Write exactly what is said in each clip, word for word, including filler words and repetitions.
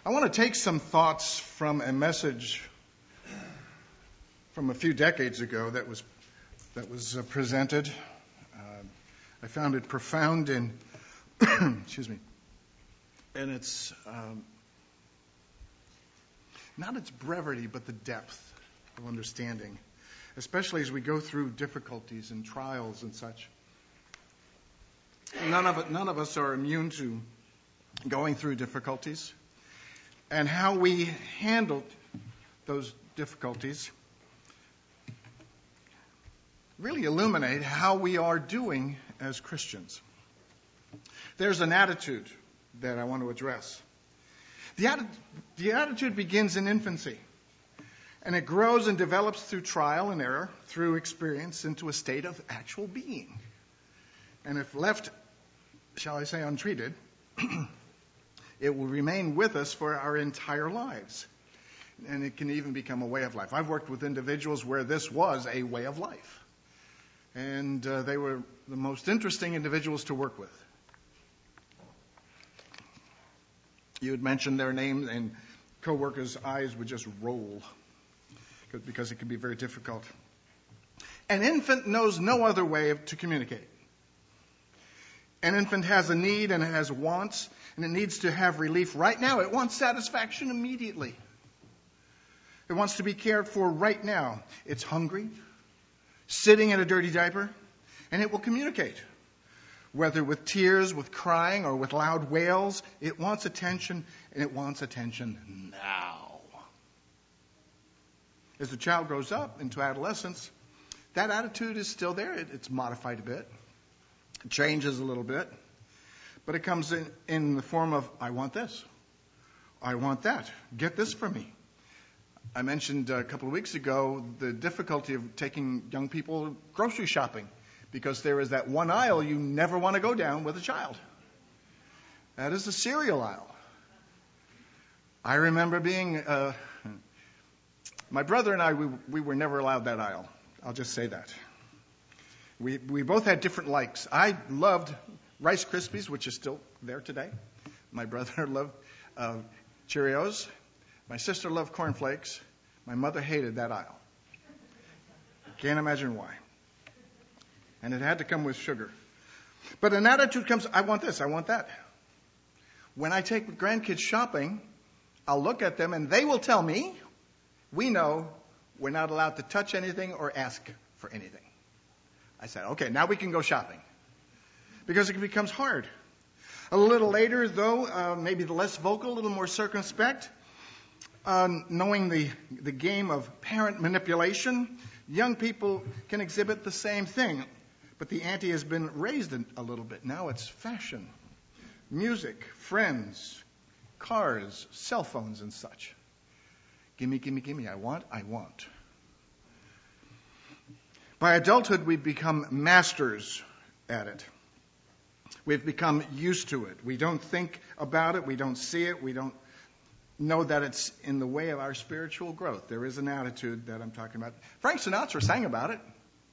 I want to take some thoughts from a message from a few decades ago that was that was uh, presented. Uh, I found it profound in, excuse me, and it's um, not its brevity, but the depth of understanding, especially as we go through difficulties and trials and such. None of it, none of us are immune to going through difficulties. And how we handled those difficulties really illuminate how we are doing as Christians. There's an attitude that I want to address. The, atti- the attitude begins in infancy, and it grows and develops through trial and error, through experience, into a state of actual being. And if left, shall I say, untreated, it will remain with us for our entire lives. And it can even become a way of life. I've worked with individuals where this was a way of life. And uh, they were the most interesting individuals to work with. You would mention their name and coworkers' eyes would just roll because it can be very difficult. An infant knows no other way to communicate. An infant has a need and it has wants, and it needs to have relief right now. It wants satisfaction immediately. It wants to be cared for right now. It's hungry, sitting in a dirty diaper, and it will communicate. Whether with tears, with crying, or with loud wails, it wants attention, and it wants attention now. As the child grows up into adolescence, that attitude is still there. It, it's modified a bit. It changes a little bit. But it comes in, in the form of, I want this. I want that. Get this for me. I mentioned a couple of weeks ago the difficulty of taking young people grocery shopping because there is that one aisle you never want to go down with a child. That is the cereal aisle. I remember being, uh, my brother and I, we, we were never allowed that aisle. I'll just say that. We we both had different likes. I loved Rice Krispies, which is still there today. My brother loved uh, Cheerios. My sister loved Corn Flakes. My mother hated that aisle. Can't imagine why. And it had to come with sugar. But an attitude comes, I want this, I want that. When I take grandkids shopping, I'll look at them and they will tell me, we know we're not allowed to touch anything or ask for anything. I said, okay, now we can go shopping. Because it becomes hard. A little later, though, uh, maybe less vocal, a little more circumspect, uh, knowing the, the game of parent manipulation, young people can exhibit the same thing. But the ante has been raised a little bit. Now it's fashion, music, friends, cars, cell phones, and such. Gimme, gimme, gimme. I want, I want. By adulthood, we've become masters at it. We've become used to it. We don't think about it. We don't see it. We don't know that it's in the way of our spiritual growth. There is an attitude that I'm talking about. Frank Sinatra sang about it.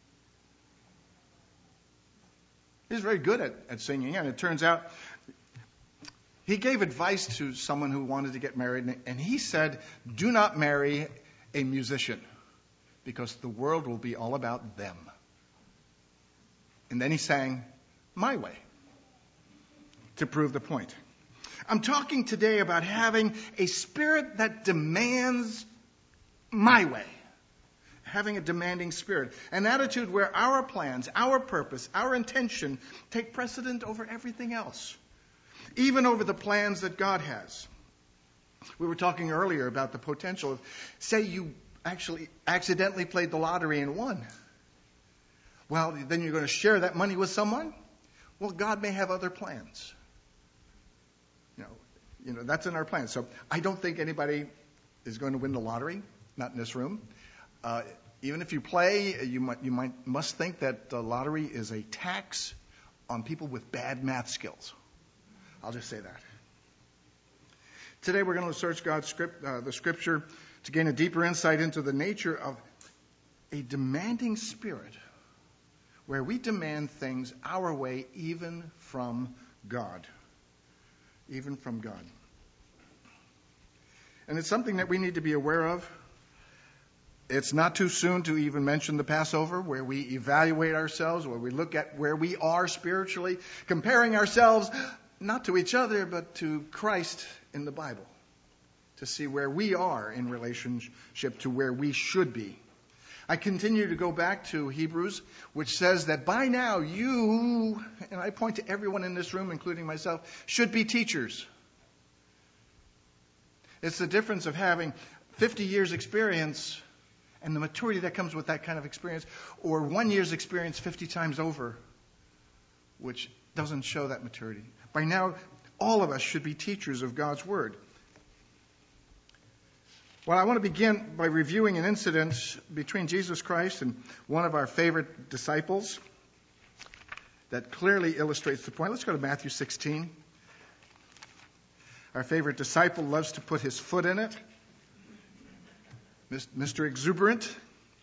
He's very good at, at singing, and it turns out he gave advice to someone who wanted to get married, and he said, do not marry a musician, because the world will be all about them. And then he sang My Way to prove the point. I'm talking today about having a spirit that demands my way. Having a demanding spirit. An attitude where our plans, our purpose, our intention take precedent over everything else. Even over the plans that God has. We were talking earlier about the potential of, say you actually accidentally played the lottery and won. Well, then you're going to share that money with someone? Well, God may have other plans. You know, you know, that's in our plans. So I don't think anybody is going to win the lottery, not in this room. Uh, even if you play, you might, you might must think that the lottery is a tax on people with bad math skills. I'll just say that. Today we're going to search God's script, uh, the Scripture, to gain a deeper insight into the nature of a demanding spirit, where we demand things our way, even from God. Even from God. And it's something that we need to be aware of. It's not too soon to even mention the Passover, where we evaluate ourselves, where we look at where we are spiritually, comparing ourselves not to each other, but to Christ in the Bible, to see where we are in relationship to where we should be. I continue to go back to Hebrews, which says that by now you, and I point to everyone in this room, including myself, should be teachers. It's the difference of having fifty years experience and the maturity that comes with that kind of experience, or one year's experience fifty times over, which doesn't show that maturity. By now, all of us should be teachers of God's Word. Well, I want to begin by reviewing an incident between Jesus Christ and one of our favorite disciples that clearly illustrates the point. Let's go to Matthew sixteen. Our favorite disciple loves to put his foot in it. Mister Exuberant.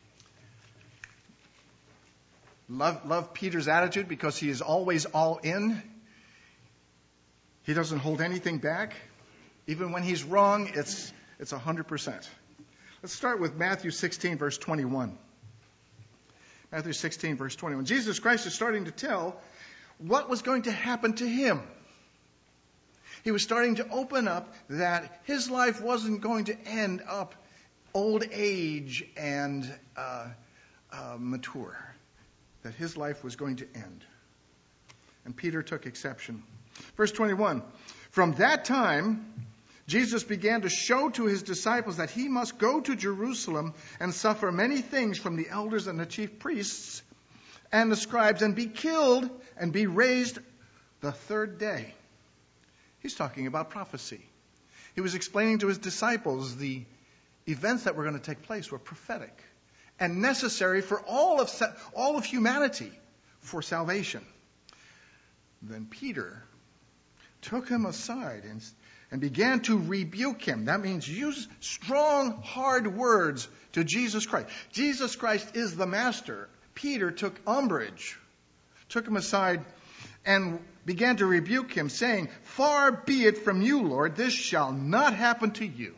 Love, love Peter's attitude because he is always all in. He doesn't hold anything back. Even when he's wrong, it's it's one hundred percent. Let's start with Matthew sixteen, verse twenty-one. Matthew sixteen, verse twenty-one. Jesus Christ is starting to tell what was going to happen to him. He was starting to open up that his life wasn't going to end up old age and uh, uh, mature. That his life was going to end. And Peter took exception. Verse twenty-one. From that time, Jesus began to show to his disciples that he must go to Jerusalem and suffer many things from the elders and the chief priests and the scribes and be killed and be raised the third day. He's talking about prophecy. He was explaining to his disciples the events that were going to take place were prophetic and necessary for all of all of humanity for salvation. Then Peter took him aside and, and began to rebuke him. That means use strong, hard words to Jesus Christ. Jesus Christ is the master. Peter took umbrage, took him aside and began to rebuke him, saying, "Far be it from you, Lord, this shall not happen to you."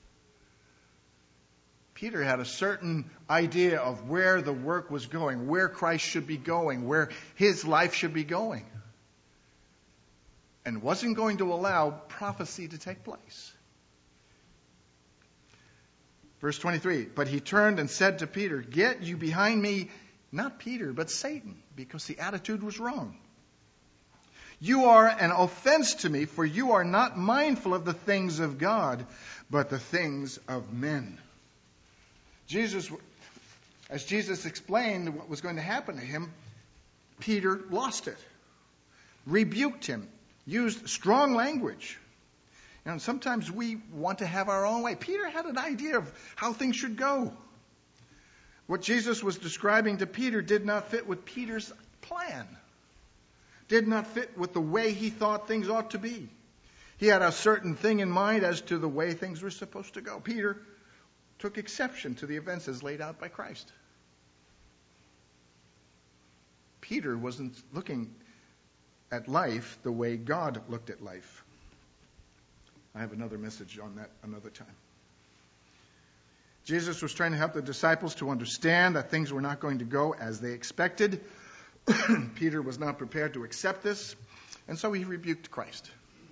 Peter had a certain idea of where the work was going, where Christ should be going, where his life should be going, and wasn't going to allow prophecy to take place. Verse twenty-three, but he turned and said to Peter, "Get you behind me," not Peter, but Satan, because the attitude was wrong. "You are an offense to me, for you are not mindful of the things of God, but the things of men." Jesus, as Jesus explained what was going to happen to him, Peter lost it, rebuked him, used strong language. And sometimes we want to have our own way. Peter had an idea of how things should go. What Jesus was describing to Peter did not fit with Peter's plan, did not fit with the way he thought things ought to be. He had a certain thing in mind as to the way things were supposed to go. Peter took exception to the events as laid out by Christ. Peter wasn't looking at life the way God looked at life. I have another message on that another time. Jesus was trying to help the disciples to understand that things were not going to go as they expected. Peter was not prepared to accept this, and so he rebuked Christ.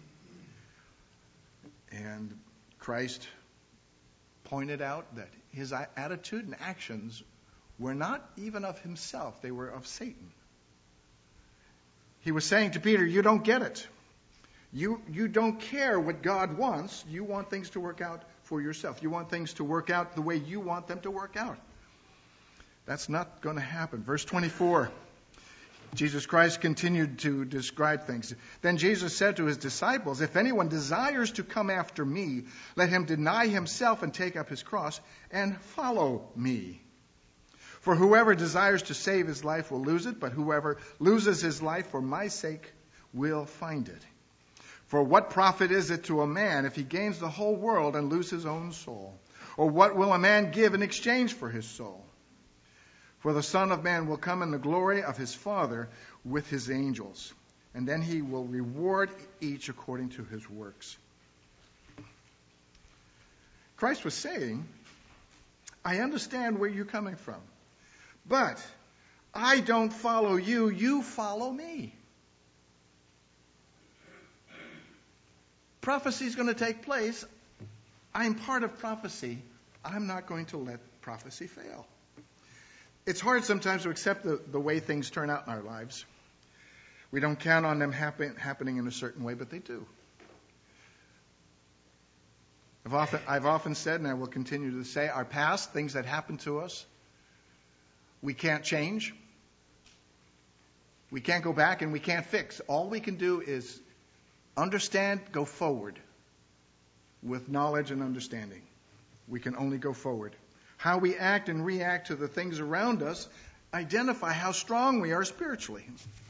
And Christ pointed out that his attitude and actions were not even of himself, they were of Satan. He was saying to Peter, you don't get it. You, you don't care what God wants. You want things to work out for yourself. You want things to work out the way you want them to work out. That's not going to happen. Verse twenty-four, Jesus Christ continued to describe things. Then Jesus said to his disciples, "If anyone desires to come after me, let him deny himself and take up his cross and follow me. For whoever desires to save his life will lose it, but whoever loses his life for my sake will find it. For what profit is it to a man if he gains the whole world and loses his own soul? Or what will a man give in exchange for his soul? For the Son of Man will come in the glory of his Father with his angels, and then he will reward each according to his works." Christ was saying, I understand where you're coming from, but I don't follow you, you follow me. Prophecy is going to take place. I'm part of prophecy. I'm not going to let prophecy fail. It's hard sometimes to accept the, the way things turn out in our lives. We don't count on them happen, happening in a certain way, but they do. I've often, I've often said, and I will continue to say, our past, things that happen to us, we can't change. We can't go back and we can't fix. All we can do is understand, go forward with knowledge and understanding. We can only go forward. How we act and react to the things around us identify how strong we are spiritually.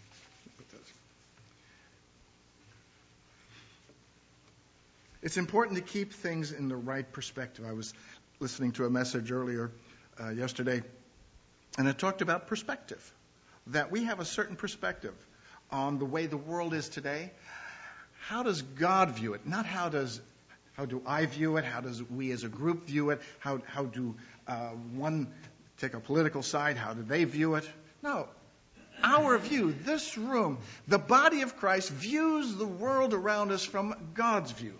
It's important to keep things in the right perspective. I was listening to a message earlier uh, yesterday, and it talked about perspective, that we have a certain perspective on the way the world is today. How does God view it? Not how does how do I view it? How does we as a group view it? How how do uh, one take a political side? How do they view it? No. Our view, this room, the body of Christ views the world around us from God's view.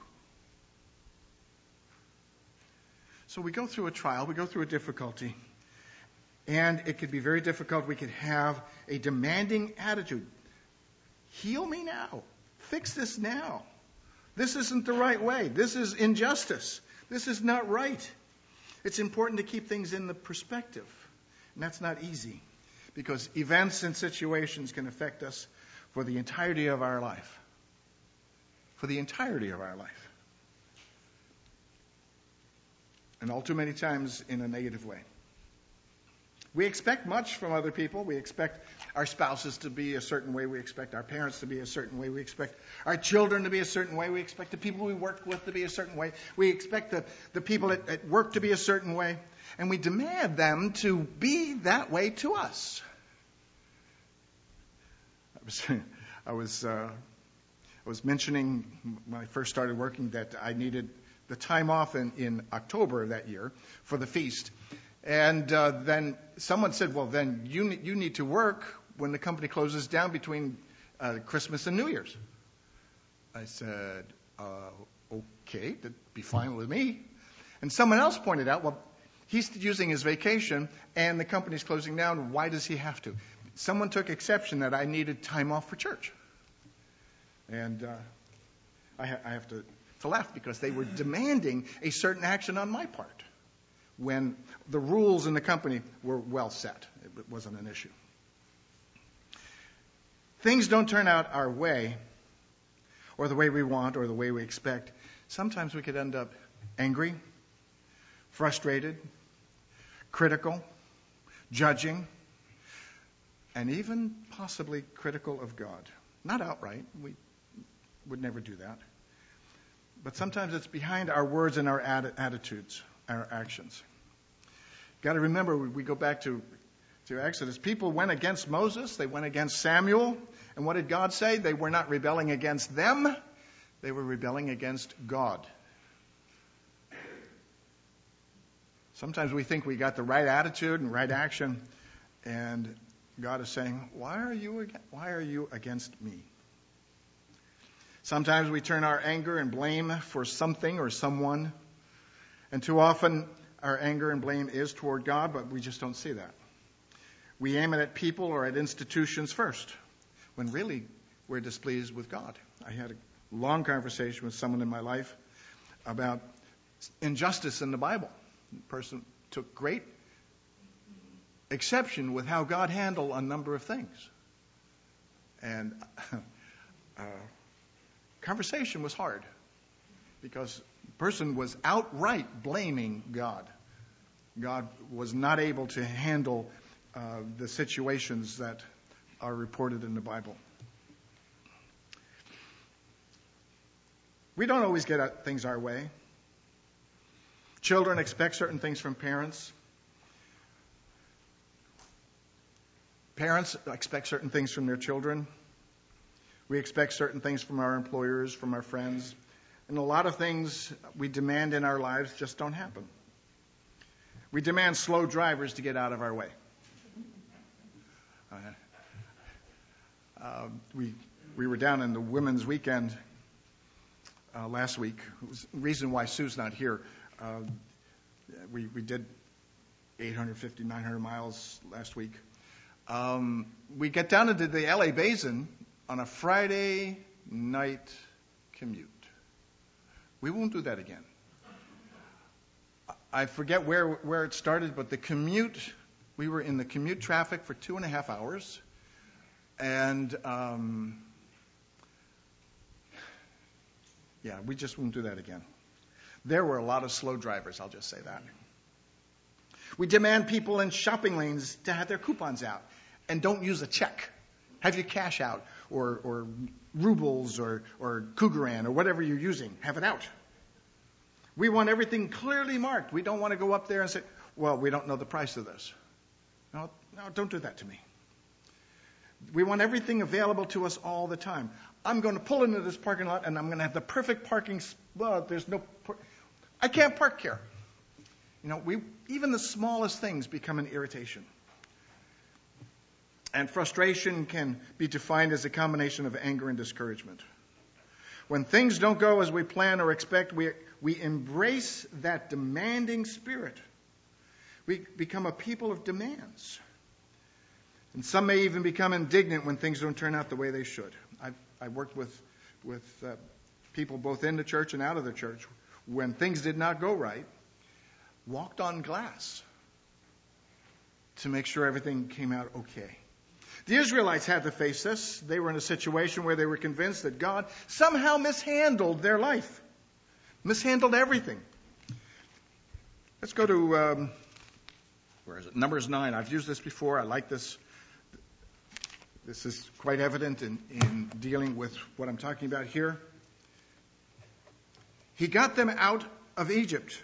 So we go through a trial, we go through a difficulty, and it could be very difficult. We could have a demanding attitude. Heal me now. Fix this now. This isn't the right way. This is injustice. This is not right. It's important to keep things in the perspective. And that's not easy, because events and situations can affect us for the entirety of our life. For the entirety of our life. And all too many times in a negative way. We expect much from other people. We expect our spouses to be a certain way. We expect our parents to be a certain way. We expect our children to be a certain way. We expect the people we work with to be a certain way. We expect the, the people at, at work to be a certain way. And we demand them to be that way to us. I was, I was, uh, I was mentioning when I first started working that I needed the time off in, in October of that year for the feast. And uh, then someone said, well, then you, ne- you need to work when the company closes down between uh, Christmas and New Year's. I said, uh, okay, that'd be fine with me. And someone else pointed out, well, he's using his vacation and the company's closing down. Why does he have to? Someone took exception that I needed time off for church. And uh, I, ha- I have to... to laugh because they were demanding a certain action on my part when the rules in the company were well set. It wasn't an issue. Things don't turn out our way or the way we want or the way we expect. Sometimes we could end up angry, frustrated, critical, judging, and even possibly critical of God. Not outright. We would never do that. But sometimes it's behind our words and our atti- attitudes, our actions. Got to remember, we go back to, to Exodus. People went against Moses. They went against Samuel. And what did God say? They were not rebelling against them. They were rebelling against God. Sometimes we think we got the right attitude and right action. And God is saying, why are you, why are you against me? Sometimes we turn our anger and blame for something or someone. And too often our anger and blame is toward God, but we just don't see that. We aim it at people or at institutions first, when really we're displeased with God. I had a long conversation with someone in my life about injustice in the Bible. The person took great exception with how God handled a number of things. And uh, conversation was hard because the person was outright blaming God. God was not able to handle uh, the situations that are reported in the Bible. We don't always get things our way. Children expect certain things from parents. Parents expect certain things from their children. We expect certain things from our employers, from our friends. And a lot of things we demand in our lives just don't happen. We demand slow drivers to get out of our way. Uh, uh, we we were down in the Women's Weekend uh, last week. It was the reason why Sue's not here. Uh, we we did eight hundred fifty, nine hundred miles last week. Um, we get down into the L A Basin on a Friday night commute. We won't do that again. I forget where where it started, but the commute, we were in the commute traffic for two and a half hours. And, um, yeah, we just won't do that again. There were a lot of slow drivers, I'll just say that. We demand people in shopping lanes to have their coupons out and don't use a check. Have your cash out or, or rubles or, or Cougaran or whatever you're using. Have it out. We want everything clearly marked. We don't want to go up there and say, well, we don't know the price of this. No, no, don't do that to me. We want everything available to us all the time. I'm going to pull into this parking lot and I'm going to have the perfect parking spot. There's no, par- I can't park here. You know, we even the smallest things become an irritation. And frustration can be defined as a combination of anger and discouragement. When things don't go as we plan or expect, we we embrace that demanding spirit. We become a people of demands. And some may even become indignant when things don't turn out the way they should. I've, I've worked with, with uh, people both in the church and out of the church when things did not go right, walked on glass to make sure everything came out okay. The Israelites had to face this. They were in a situation where they were convinced that God somehow mishandled their life, mishandled everything. Let's go to, um, where is it? Numbers nine. I've used this before. I like this. This is quite evident in, in dealing with what I'm talking about here. He got them out of Egypt.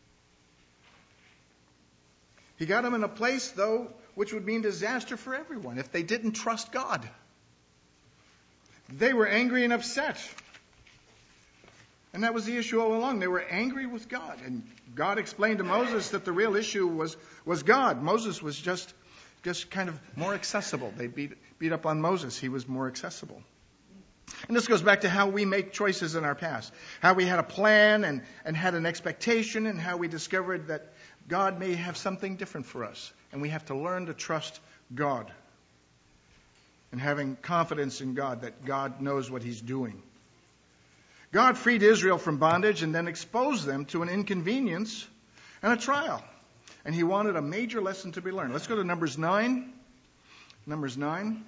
He got them in a place, though, which would mean disaster for everyone if they didn't trust God. They were angry and upset. And that was the issue all along. They were angry with God. And God explained to Moses that the real issue was, was God. Moses was just, just kind of more accessible. They beat, beat up on Moses. He was more accessible. And this goes back to how we make choices in our past. How we had a plan and, and had an expectation, and how we discovered that God may have something different for us. And we have to learn to trust God. And having confidence in God, that God knows what He's doing. God freed Israel from bondage and then exposed them to an inconvenience and a trial. And He wanted a major lesson to be learned. Let's go to Numbers nine. Numbers nine.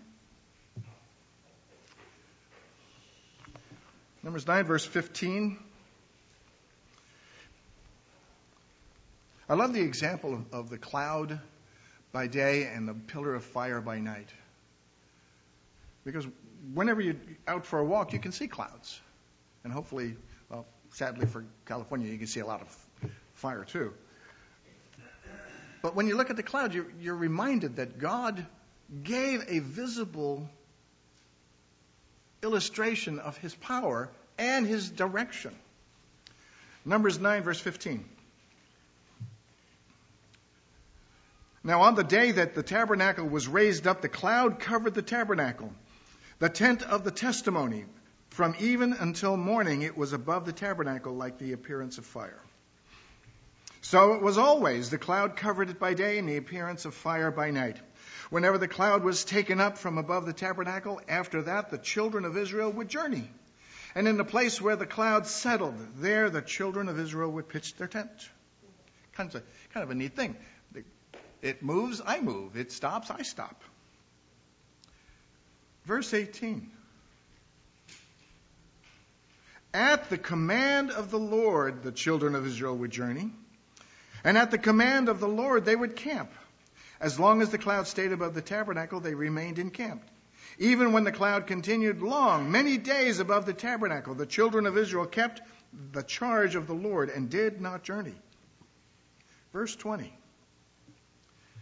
Numbers nine, verse fifteen. I love the example of, of the cloud by day and the pillar of fire by night. Because whenever you're out for a walk, you can see clouds. And hopefully, well, sadly for California, you can see a lot of fire too. But when you look at the cloud, you're, you're reminded that God gave a visible illustration of His power and His direction. Numbers nine, verse fifteen. Now on the day that the tabernacle was raised up, the cloud covered the tabernacle, the tent of the testimony. From even until morning, it was above the tabernacle like the appearance of fire. So it was always. The cloud covered it by day and the appearance of fire by night. Whenever the cloud was taken up from above the tabernacle, after that the children of Israel would journey. And in the place where the cloud settled, there the children of Israel would pitch their tent. Kind of a, kind of a neat thing. It moves, I move. It stops, I stop. Verse eighteen. At the command of the Lord, the children of Israel would journey. And at the command of the Lord, they would camp. As long as the cloud stayed above the tabernacle, they remained encamped. Even when the cloud continued long, many days above the tabernacle, the children of Israel kept the charge of the Lord and did not journey. Verse twenty.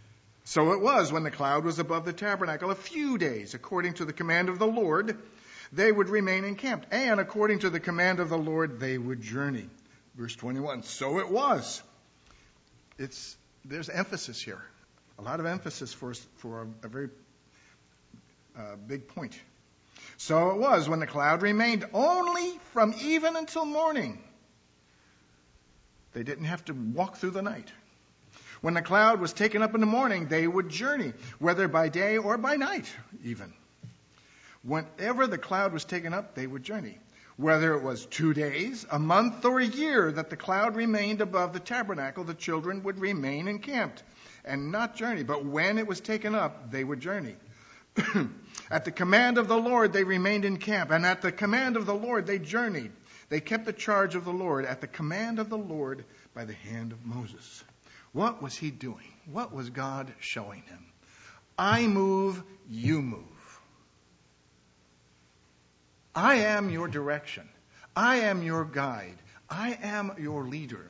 So it was when the cloud was above the tabernacle a few days, according to the command of the Lord, they would remain encamped. And according to the command of the Lord, they would journey. Verse twenty-one, so it was. It's, there's emphasis here. A lot of emphasis for, for a, a very uh, big point. So it was when the cloud remained only from even until morning. They didn't have to walk through the night. When the cloud was taken up in the morning, they would journey, whether by day or by night even. Whenever the cloud was taken up, they would journey. Whether it was two days, a month, or a year that the cloud remained above the tabernacle, the children would remain encamped and not journey. But when it was taken up, they would journey. At the command of the Lord, they remained in camp, and at the command of the Lord, they journeyed. They kept the charge of the Lord at the command of the Lord by the hand of Moses. What was he doing? What was God showing him? I move, you move. I am your direction. I am your guide. I am your leader.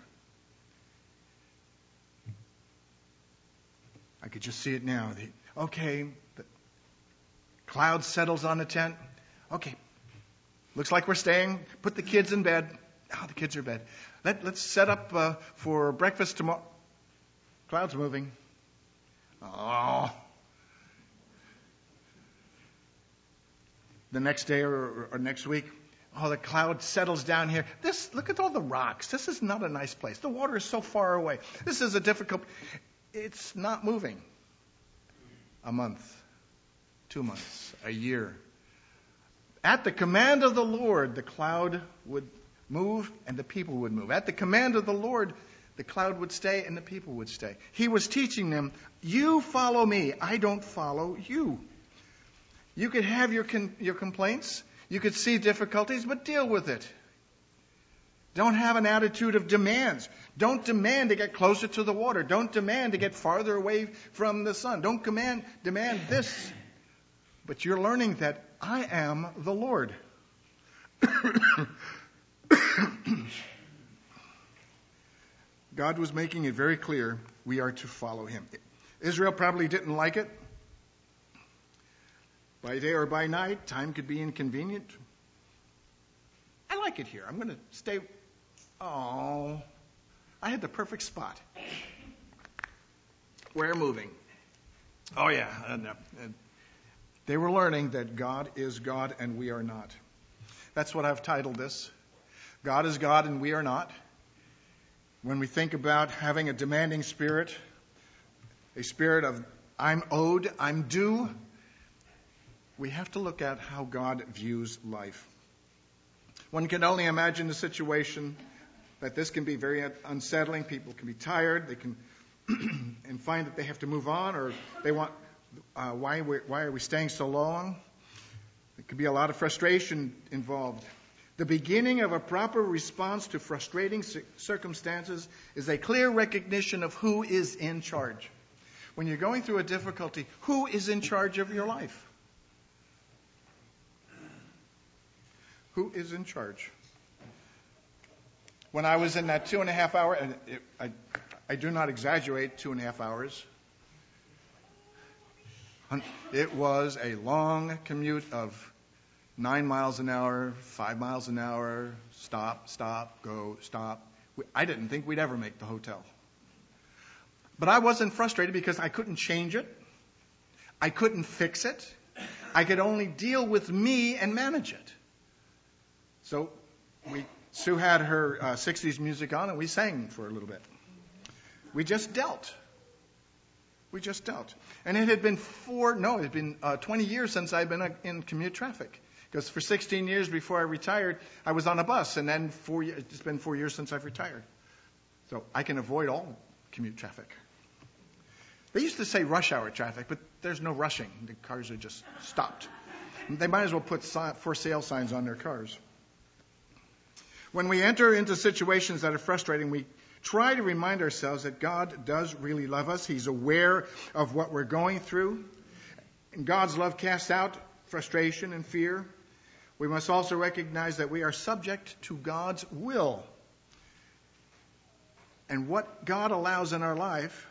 I could just see it now. The, okay, the cloud settles on the tent. Okay, looks like we're staying. Put the kids in bed. Oh, the kids are in bed. Let, let's set up uh, for breakfast tomorrow. Cloud's moving. Oh. The next day or, or next week, oh, the cloud settles down here. This, look at all the rocks. This is not a nice place. The water is so far away. This is a difficult. It's not moving. A month, two months, a year. At the command of the Lord, the cloud would move and the people would move. At the command of the Lord, the cloud would stay and the people would stay. He was teaching them, you follow me, I don't follow you. You could have your con- your complaints, you could see difficulties, but deal with it. Don't have an attitude of demands. Don't demand to get closer to the water. Don't demand to get farther away from the sun. Don't command, demand this. But you're learning that I am the Lord. God was making it very clear we are to follow him. Israel probably didn't like it. By day or by night, time could be inconvenient. I like it here. I'm going to stay. Oh, I had the perfect spot. We're moving. Oh, yeah. And, uh, and they were learning that God is God and we are not. That's what I've titled this. God is God and we are not. When we think about having a demanding spirit, a spirit of I'm owed, I'm due, we have to look at how God views life. One can only imagine the situation that this can be very unsettling. People can be tired. They can and find that they have to move on, or they want, uh, why, why are we staying so long? There could be a lot of frustration involved. The beginning of a proper response to frustrating circumstances is a clear recognition of who is in charge. When you're going through a difficulty, who is in charge of your life? Who is in charge? When I was in that two and a half hour, and it, I, I do not exaggerate, two and a half hours. It was a long commute of nine miles an hour, five miles an hour, stop, stop, go, stop. I didn't think we'd ever make the hotel. But I wasn't frustrated because I couldn't change it. I couldn't fix it. I could only deal with me and manage it. So we, Sue had her uh, sixties music on and we sang for a little bit. We just dealt. We just dealt. And it had been four, no, it had been uh, twenty years since I'd been uh, in commute traffic. Because for sixteen years before I retired, I was on a bus. And then four, it's been four years since I've retired. So I can avoid all commute traffic. They used to say rush hour traffic, but there's no rushing. The cars are just stopped. They might as well put for sale signs on their cars. When we enter into situations that are frustrating, we try to remind ourselves that God does really love us. He's aware of what we're going through. And God's love casts out frustration and fear. We must also recognize that we are subject to God's will. And what God allows in our life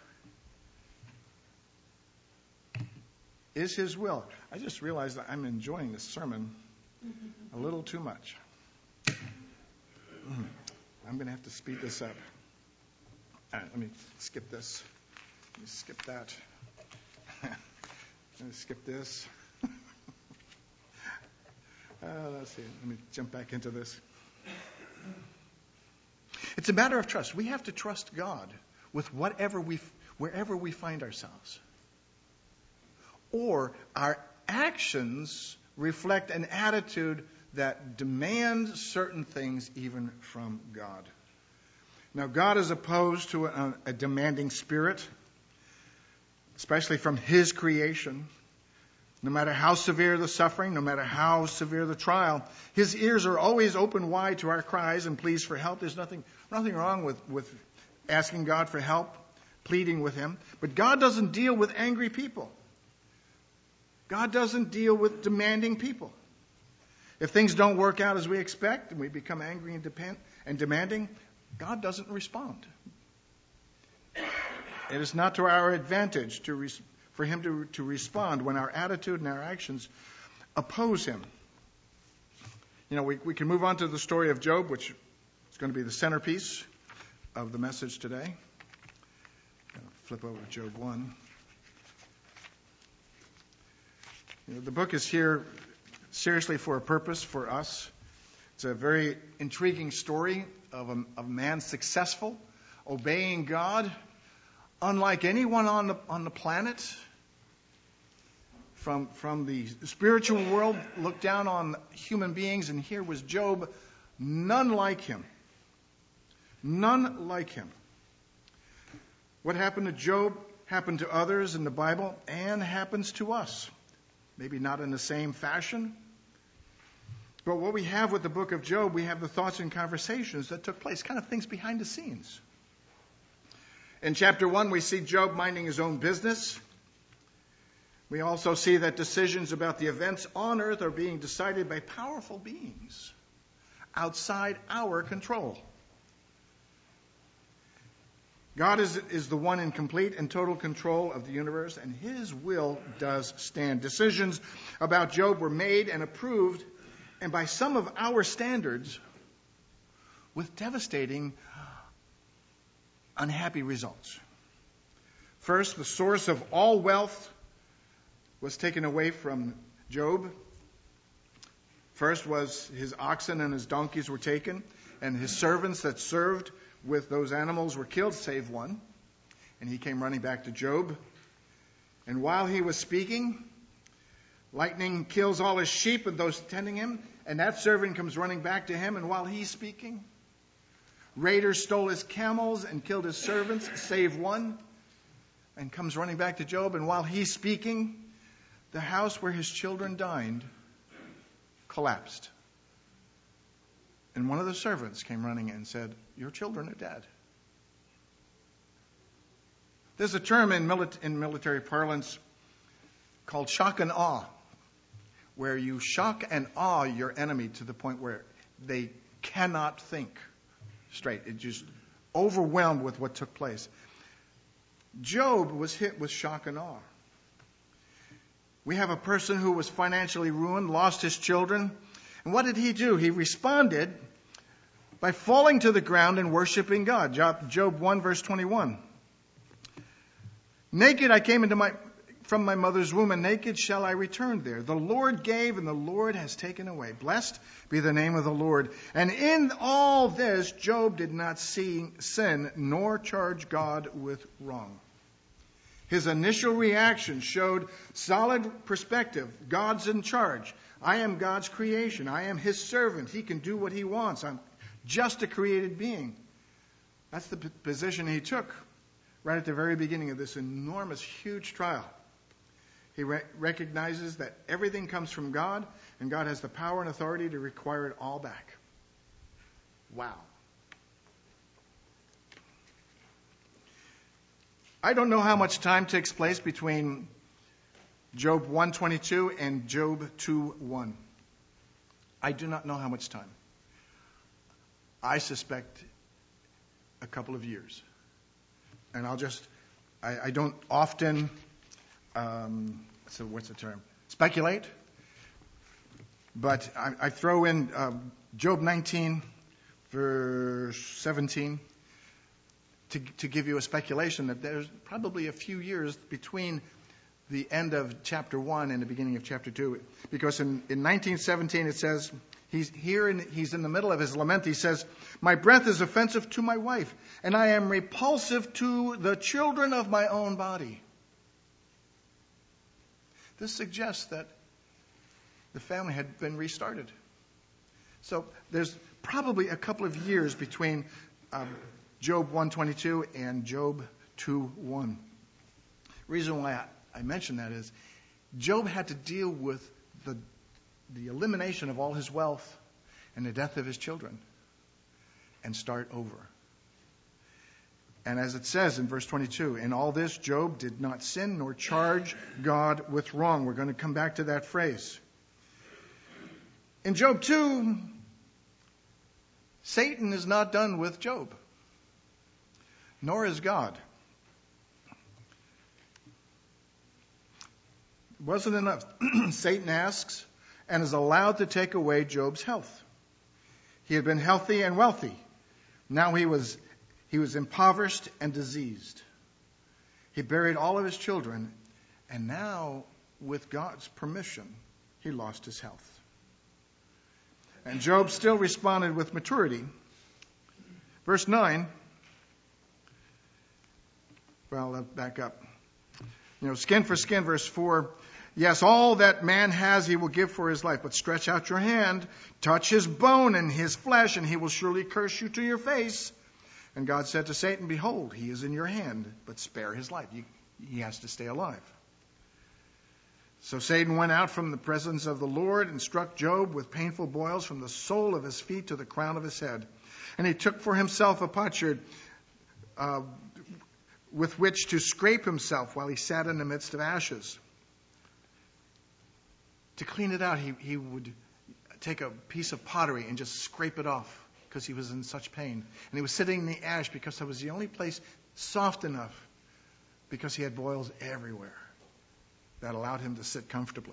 is his will. I just realized that I'm enjoying this sermon. A little too much. I'm going to have to speed this up. All right, let me skip this. Let me skip that. Let me skip this. uh, let's see. Let me jump back into this. It's a matter of trust. We have to trust God with whatever we, wherever we find ourselves. Or our actions reflect an attitude that demands certain things even from God. Now, God is opposed to a, a demanding spirit, especially from His creation. No matter how severe the suffering, no matter how severe the trial, His ears are always open wide to our cries and pleas for help. There's nothing, nothing wrong with, with asking God for help, pleading with Him. But God doesn't deal with angry people. God doesn't deal with demanding people. If things don't work out as we expect and we become angry and, depend, and demanding, God doesn't respond. It is not to our advantage to res- for Him to, to respond when our attitude and our actions oppose Him. You know, we, we can move on to the story of Job, which is going to be the centerpiece of the message today. I'm going to flip over to Job one. You know, the book is here seriously for a purpose for us. It's a very intriguing story of a, of a man successful, obeying God, unlike anyone on the on the planet. From from the spiritual world, looked down on human beings, and here was Job, none like him. None like him. What happened to Job happened to others in the Bible and happens to us. Maybe not in the same fashion. But what we have with the book of Job, we have the thoughts and conversations that took place, kind of things behind the scenes. In chapter one, we see Job minding his own business. We also see that decisions about the events on earth are being decided by powerful beings outside our control. God is, is the one in complete and total control of the universe, and His will does stand. Decisions about Job were made and approved, and by some of our standards, with devastating, unhappy results. First, the source of all wealth was taken away from Job. First was his oxen and his donkeys were taken, and his servants that served with those animals were killed, save one. And he came running back to Job. And while he was speaking, lightning kills all his sheep and those tending him, and that servant comes running back to him, and while he's speaking, raiders stole his camels and killed his servants, save one, and comes running back to Job, and while he's speaking, the house where his children dined collapsed. And one of the servants came running in and said, "Your children are dead." There's a term in, mili- in military parlance called shock and awe, where you shock and awe your enemy to the point where they cannot think straight. It just overwhelmed with what took place. Job was hit with shock and awe. We have a person who was financially ruined, lost his children. And what did he do? He responded by falling to the ground and worshiping God. Job one, verse twenty-one. Naked I came into my from my mother's womb, and naked shall I return there. The Lord gave, and the Lord has taken away. Blessed be the name of the Lord. And in all this, Job did not see sin, nor charge God with wrong. His initial reaction showed solid perspective. God's in charge. I am God's creation. I am His servant. He can do what He wants. I'm just a created being. That's the p- position he took right at the very beginning of this enormous, huge trial. He re- recognizes that everything comes from God, and God has the power and authority to require it all back. Wow. I don't know how much time takes place between Job one twenty-two and Job two one. I do not know how much time. I suspect a couple of years. And I'll just, I, I don't often, um, so what's the term? Speculate. But I, I throw in uh, Job nineteen, verse seventeen, to, to give you a speculation that there's probably a few years between the end of chapter one and the beginning of chapter two. Because in, in nineteen seventeen it says, he's here, in, he's in the middle of his lament. He says, my breath is offensive to my wife, and I am repulsive to the children of my own body. This suggests that the family had been restarted. So there's probably a couple of years between um, Job one twenty-two and Job two one. Reason why I, I mention that is Job had to deal with the, the elimination of all his wealth and the death of his children and start over. And as it says in verse twenty-two, in all this Job did not sin nor charge God with wrong. We're going to come back to that phrase. In Job two, Satan is not done with Job, nor is God. It wasn't enough. Satan asks and is allowed to take away Job's health. He had been healthy and wealthy. Now he was he was impoverished and diseased. He buried all of his children, and now, with God's permission, he lost his health. And Job still responded with maturity. Verse nine. Well, let's back up. You know, skin for skin, verse four. Yes, all that man has he will give for his life, but stretch out your hand, touch his bone and his flesh, and he will surely curse you to your face. And God said to Satan, behold, he is in your hand, but spare his life. You, he has to stay alive. So Satan went out from the presence of the Lord and struck Job with painful boils from the sole of his feet to the crown of his head. And he took for himself a potsherd uh, with which to scrape himself while he sat in the midst of ashes. To clean it out, he, he would take a piece of pottery and just scrape it off because he was in such pain. And he was sitting in the ash because that was the only place soft enough, because he had boils everywhere that allowed him to sit comfortably.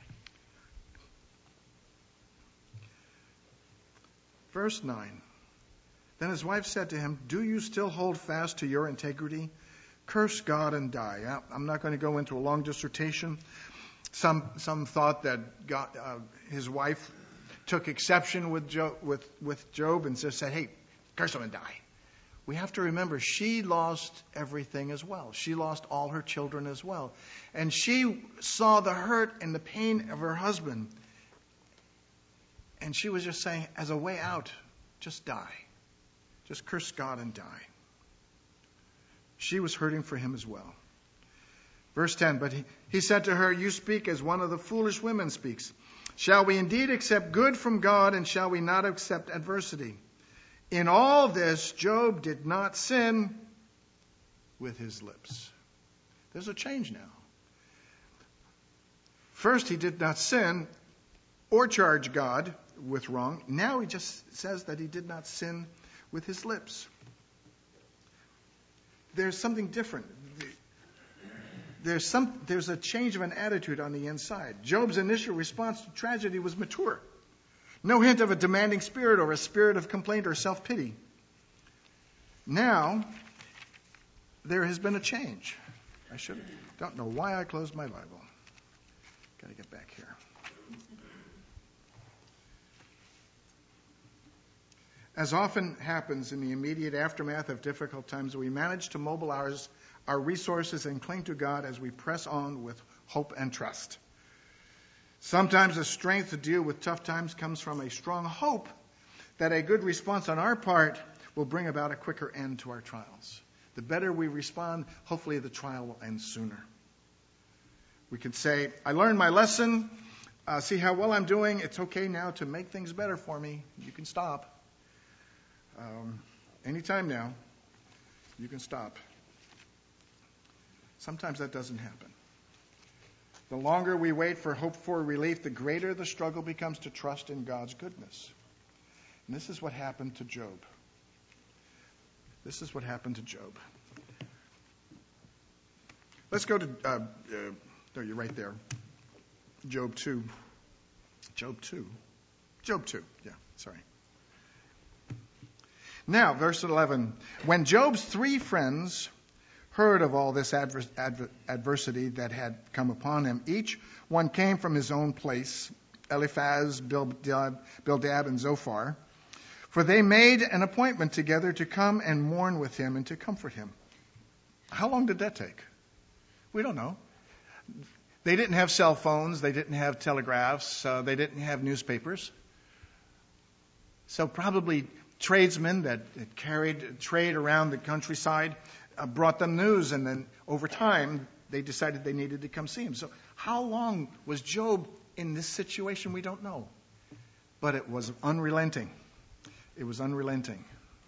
Verse nine. Then his wife said to him, do you still hold fast to your integrity? Curse God and die. I'm not going to go into a long dissertation. Some some thought that God, uh, his wife took exception with Job, with, with Job and just said, hey, curse him and die. We have to remember she lost everything as well. She lost all her children as well. And she saw the hurt and the pain of her husband. And she was just saying, as a way out, just die. Just curse God and die. She was hurting for him as well. Verse ten, but he, he said to her, you speak as one of the foolish women speaks. Shall we indeed accept good from God, and shall we not accept adversity? In all this, Job did not sin with his lips. There's a change now. First, he did not sin or charge God with wrong. Now he just says that he did not sin with his lips. There's something different. There's some, there's a change of an attitude on the inside. Job's initial response to tragedy was mature. No hint of a demanding spirit or a spirit of complaint or self-pity. Now, there has been a change. I should don't know why I closed my Bible. Got to get back here. As often happens in the immediate aftermath of difficult times, we manage to mobilize our resources and cling to God as we press on with hope and trust. Sometimes the strength to deal with tough times comes from a strong hope that a good response on our part will bring about a quicker end to our trials. The better we respond, hopefully the trial will end sooner. We can say, I learned my lesson. Uh, see how well I'm doing. It's okay now to make things better for me. You can stop. Um, anytime now, you can stop. Sometimes that doesn't happen. The longer we wait for hope for relief, the greater the struggle becomes to trust in God's goodness. And this is what happened to Job. This is what happened to Job. Let's go to, uh, uh, there, you're right there, Job two. Job two. Job two, yeah, sorry. Now, verse eleven. When Job's three friends heard of all this adver- adver- adversity that had come upon him, each one came from his own place, Eliphaz, Bildad, Bildad, and Zophar, for they made an appointment together to come and mourn with him and to comfort him. How long did that take? We don't know. They didn't have cell phones. They didn't have telegraphs. Uh, they didn't have newspapers. So probably tradesmen that carried trade around the countryside uh, brought them news, and then over time they decided they needed to come see him. So how long was Job in this situation? We don't know. But it was unrelenting. It was unrelenting.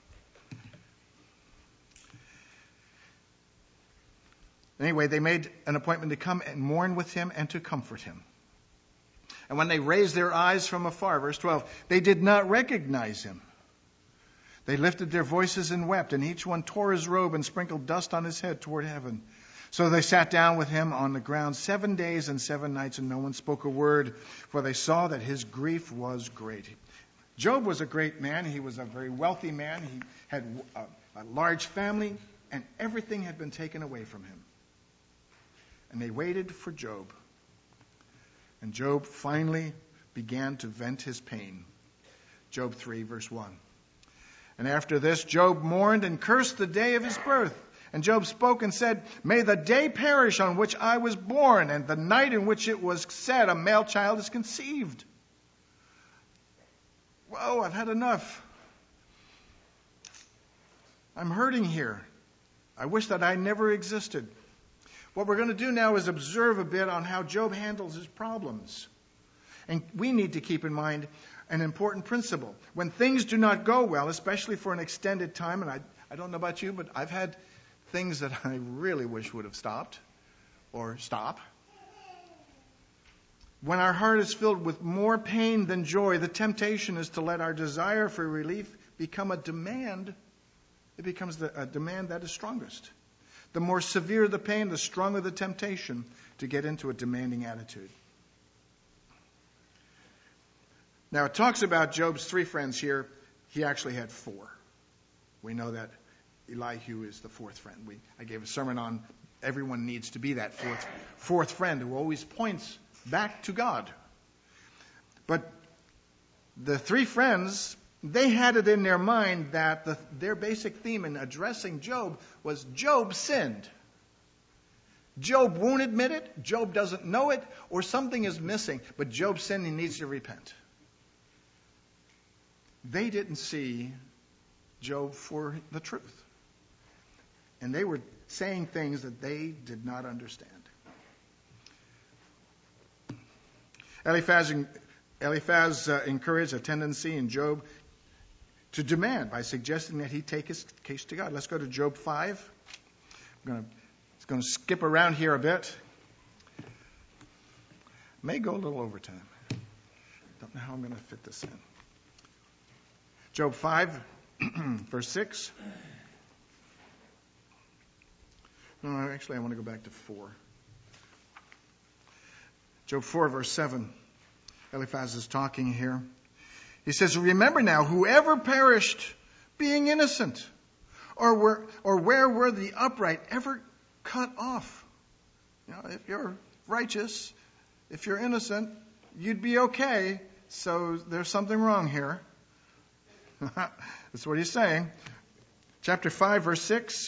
Anyway, they made an appointment to come and mourn with him and to comfort him. And when they raised their eyes from afar, verse twelve, they did not recognize him. They lifted their voices and wept, and each one tore his robe and sprinkled dust on his head toward heaven. So they sat down with him on the ground seven days and seven nights, and no one spoke a word, for they saw that his grief was great. Job was a great man. He was a very wealthy man. He had a, a large family, and everything had been taken away from him. And they waited for Job. And Job finally began to vent his pain. Job three, verse one. And after this, Job mourned and cursed the day of his birth. And Job spoke and said, "May the day perish on which I was born, and the night in which it was said, a male child is conceived." Whoa, I've had enough. I'm hurting here. I wish that I never existed. What we're going to do now is observe a bit on how Job handles his problems. And we need to keep in mind an important principle. When things do not go well, especially for an extended time, and I, I don't know about you, but I've had things that I really wish would have stopped or stop. When our heart is filled with more pain than joy, the temptation is to let our desire for relief become a demand. It becomes the, a demand that is strongest. The more severe the pain, the stronger the temptation to get into a demanding attitude. Now, it talks about Job's three friends here. He actually had four. We know that Elihu is the fourth friend. We, I gave a sermon on everyone needs to be that fourth, fourth friend who always points back to God. But the three friends, they had it in their mind that the, their basic theme in addressing Job was Job sinned. Job won't admit it, Job doesn't know it, or something is missing, but Job sinned and he needs to repent. They didn't see Job for the truth. And they were saying things that they did not understand. Eliphaz, Eliphaz uh, encouraged a tendency in Job to demand by suggesting that he take his case to God. Let's go to Job five. I'm going to, it's going to skip around here a bit. May go a little over time. Don't know how I'm going to fit this in. Job five, verse six. No, actually, I want to go back to four. Job four, verse seven. Eliphaz is talking here. He says, "Remember now, whoever perished being innocent, or were, or where were the upright ever cut off?" You know, if you're righteous, if you're innocent, you'd be okay. So there's something wrong here. That's what he's saying. Chapter five, verse six.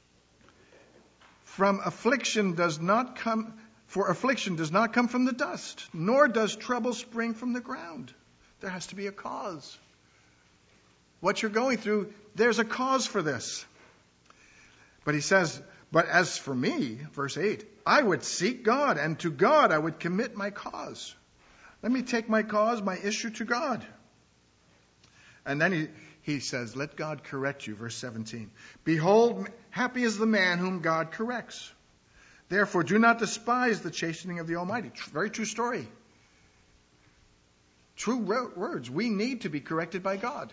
From affliction does not come, for affliction does not come from the dust, nor does trouble spring from the ground. There has to be a cause. What you're going through, there's a cause for this. But he says, "But as for me," verse eight, "I would seek God, and to God I would commit my cause." Let me take my cause, my issue to God. And then he, he says, "Let God correct you." Verse seventeen. "Behold, happy is the man whom God corrects. Therefore, do not despise the chastening of the Almighty." Very true story. True words. We need to be corrected by God.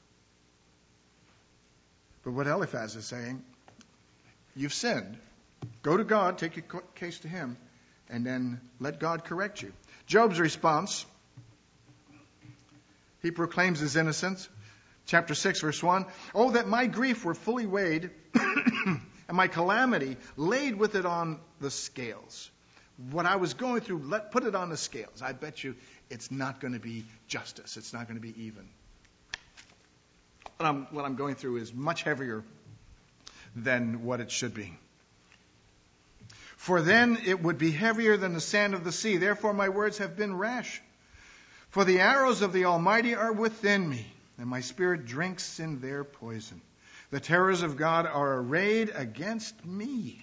But what Eliphaz is saying, you've sinned. Go to God, take your case to him, and then let God correct you. Job's response, He proclaims his innocence. Chapter six, verse one. Oh, that my grief were fully weighed and my calamity laid with it on the scales. What I was going through, let put it on the scales. I bet you it's not going to be justice. It's not going to be even. What I'm, what I'm going through is much heavier than what it should be. For then it would be heavier than the sand of the sea. Therefore my words have been rash. For the arrows of the Almighty are within me, and my spirit drinks in their poison. The terrors of God are arrayed against me.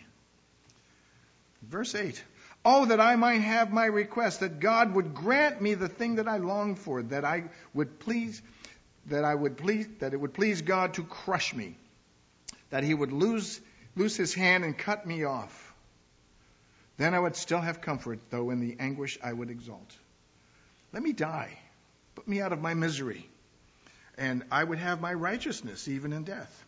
Verse eight. Oh, that I might have my request, that God would grant me the thing that I long for, that I would please, that I would please, that it would please God to crush me, that he would lose, loose his hand and cut me off. Then I would still have comfort, though in the anguish I would exult. Let me die. Put me out of my misery. And I would have my righteousness even in death.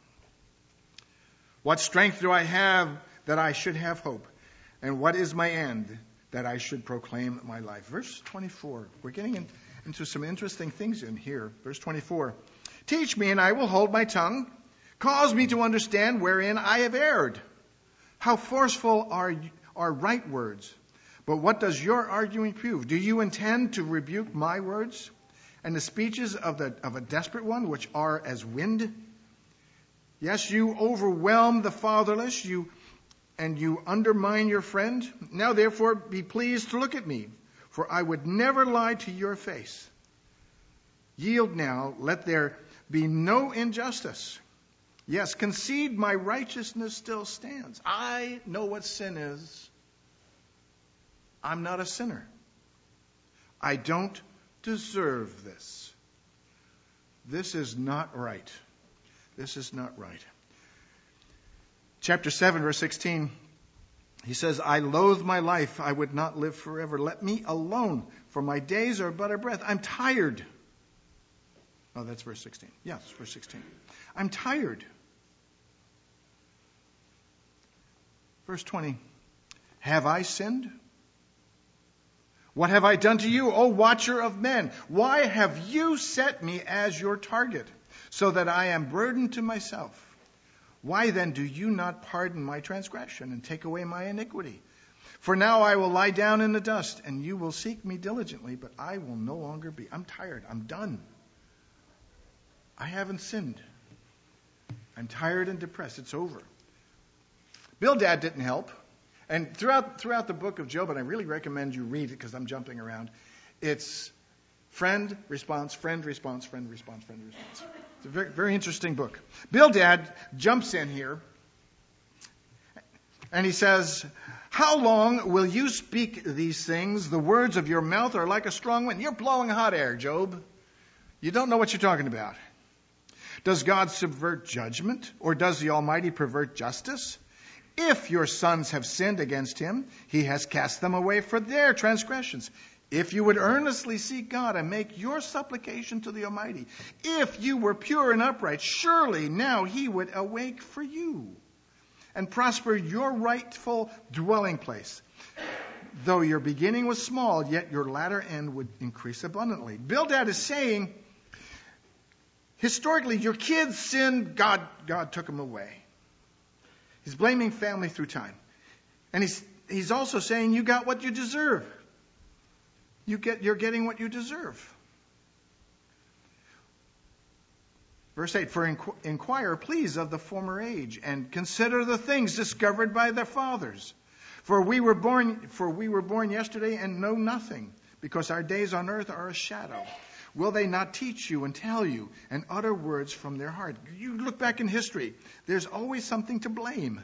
What strength do I have that I should have hope? And what is my end that I should proclaim my life? Verse twenty-four. We're getting in, into some interesting things in here. Verse twenty-four. Teach me and I will hold my tongue. Cause me to understand wherein I have erred. How forceful are, are right words. But what does your arguing prove? Do you intend to rebuke my words and the speeches of, the, of a desperate one, which are as wind? Yes, you overwhelm the fatherless, you and you undermine your friend. Now therefore be pleased to look at me, for I would never lie to your face. Yield now, let there be no injustice. Yes, concede my righteousness still stands. I know what sin is. I'm not a sinner. I don't deserve this. This is not right. This is not right. Chapter seven, verse sixteen, he says, I loathe my life. I would not live forever. Let me alone, for my days are but a breath. I'm tired. Oh, that's verse sixteen. Yes, verse sixteen. I'm tired. Verse twenty, have I sinned? What have I done to you, O watcher of men? Why have you set me as your target, so that I am burdened to myself? Why then do you not pardon my transgression and take away my iniquity? For now I will lie down in the dust, and you will seek me diligently, but I will no longer be. I'm tired. I'm done. I haven't sinned. I'm tired and depressed. It's over. Bildad didn't help. And throughout throughout the book of Job, and I really recommend you read it because I'm jumping around, it's friend, response, friend, response, friend, response, friend, response. It's a very, very interesting book. Bildad jumps in here, and he says, how long will you speak these things? The words of your mouth are like a strong wind. You're blowing hot air, Job. You don't know what you're talking about. Does God subvert judgment, or does the Almighty pervert justice? If your sons have sinned against him, he has cast them away for their transgressions. If you would earnestly seek God and make your supplication to the Almighty, if you were pure and upright, surely now he would awake for you and prosper your rightful dwelling place. Though your beginning was small, yet your latter end would increase abundantly. Bildad is saying, historically, your kids sinned, God, God took them away. He's blaming family through time. And he's he's also saying you got what you deserve. You get you're getting what you deserve. Verse eight, for inqu- inquire, please, of the former age, and consider the things discovered by their fathers. For we were born for we were born yesterday and know nothing, because our days on earth are a shadow. Will they not teach you and tell you and utter words from their heart? You look back in history, there's always something to blame.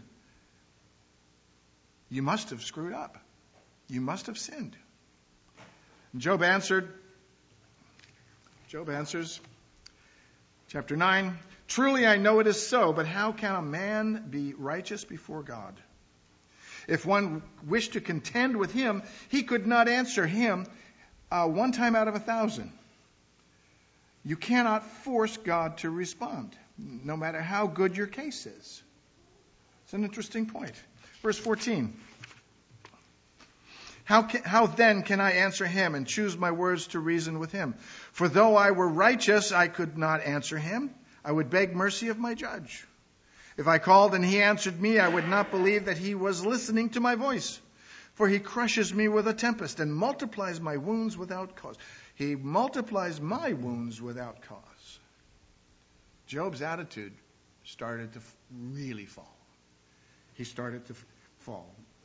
You must have screwed up. You must have sinned. Job answered, Job answers, chapter nine, truly I know it is so, but how can a man be righteous before God? If one wished to contend with him, he could not answer him uh, one time out of a thousand. You cannot force God to respond, no matter how good your case is. It's an interesting point. Verse fourteen. How, can, how then can I answer him and choose my words to reason with him? For though I were righteous, I could not answer him. I would beg mercy of my judge. If I called and he answered me, I would not believe that he was listening to my voice. For he crushes me with a tempest and multiplies my wounds without cause. He multiplies my wounds without cause. Job's attitude started to really fall. He started to fall.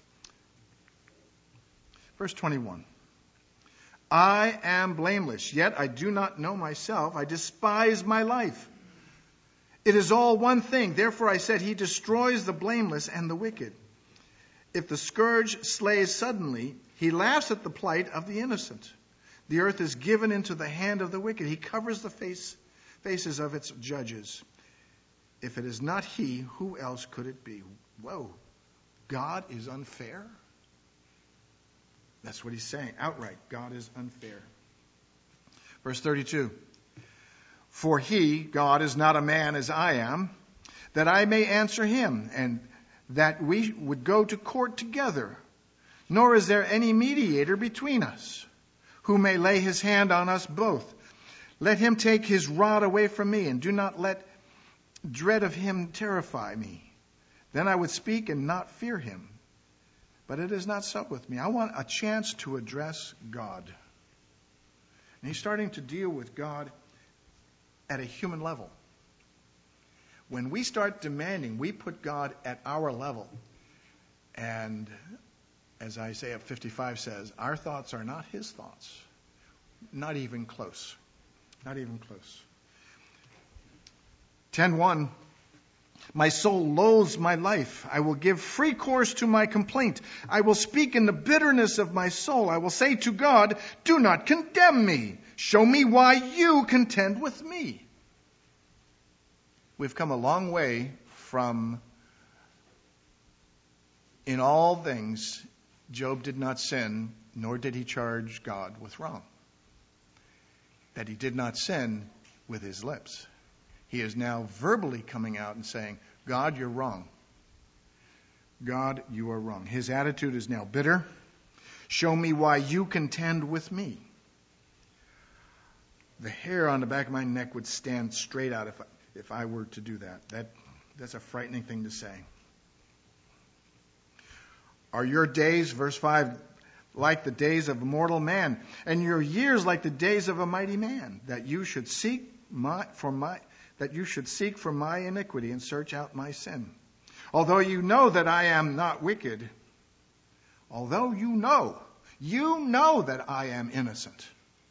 Verse twenty-one. I am blameless, yet I do not know myself. I despise my life. It is all one thing. Therefore I said, he destroys the blameless and the wicked. If the scourge slays suddenly, he laughs at the plight of the innocent. The earth is given into the hand of the wicked. He covers the face, faces of its judges. If it is not he, who else could it be? Whoa, God is unfair? That's what he's saying. Outright, God is unfair. Verse thirty-two. For he, God, is not a man as I am, that I may answer him, and that we would go to court together. Nor is there any mediator between us, who may lay his hand on us both. Let him take his rod away from me, and do not let dread of him terrify me. Then I would speak and not fear him. But it is not so with me. I want a chance to address God. And he's starting to deal with God at a human level. When we start demanding, we put God at our level. And as Isaiah fifty-five says, our thoughts are not his thoughts. Not even close. Not even close. ten one. My soul loathes my life. I will give free course to my complaint. I will speak in the bitterness of my soul. I will say to God, do not condemn me. Show me why you contend with me. We've come a long way from, in all things, Job did not sin, nor did he charge God with wrong. That he did not sin with his lips. He is now verbally coming out and saying, God, you're wrong. God, you are wrong. His attitude is now bitter. Show me why you contend with me. The hair on the back of my neck would stand straight out if I, if I were to do that. That that's a frightening thing to say. Are your days, verse five, like the days of a mortal man, and your years like the days of a mighty man, that you should seek my for my that you should seek for my iniquity and search out my sin? Although you know that I am not wicked, although you know, you know that I am innocent,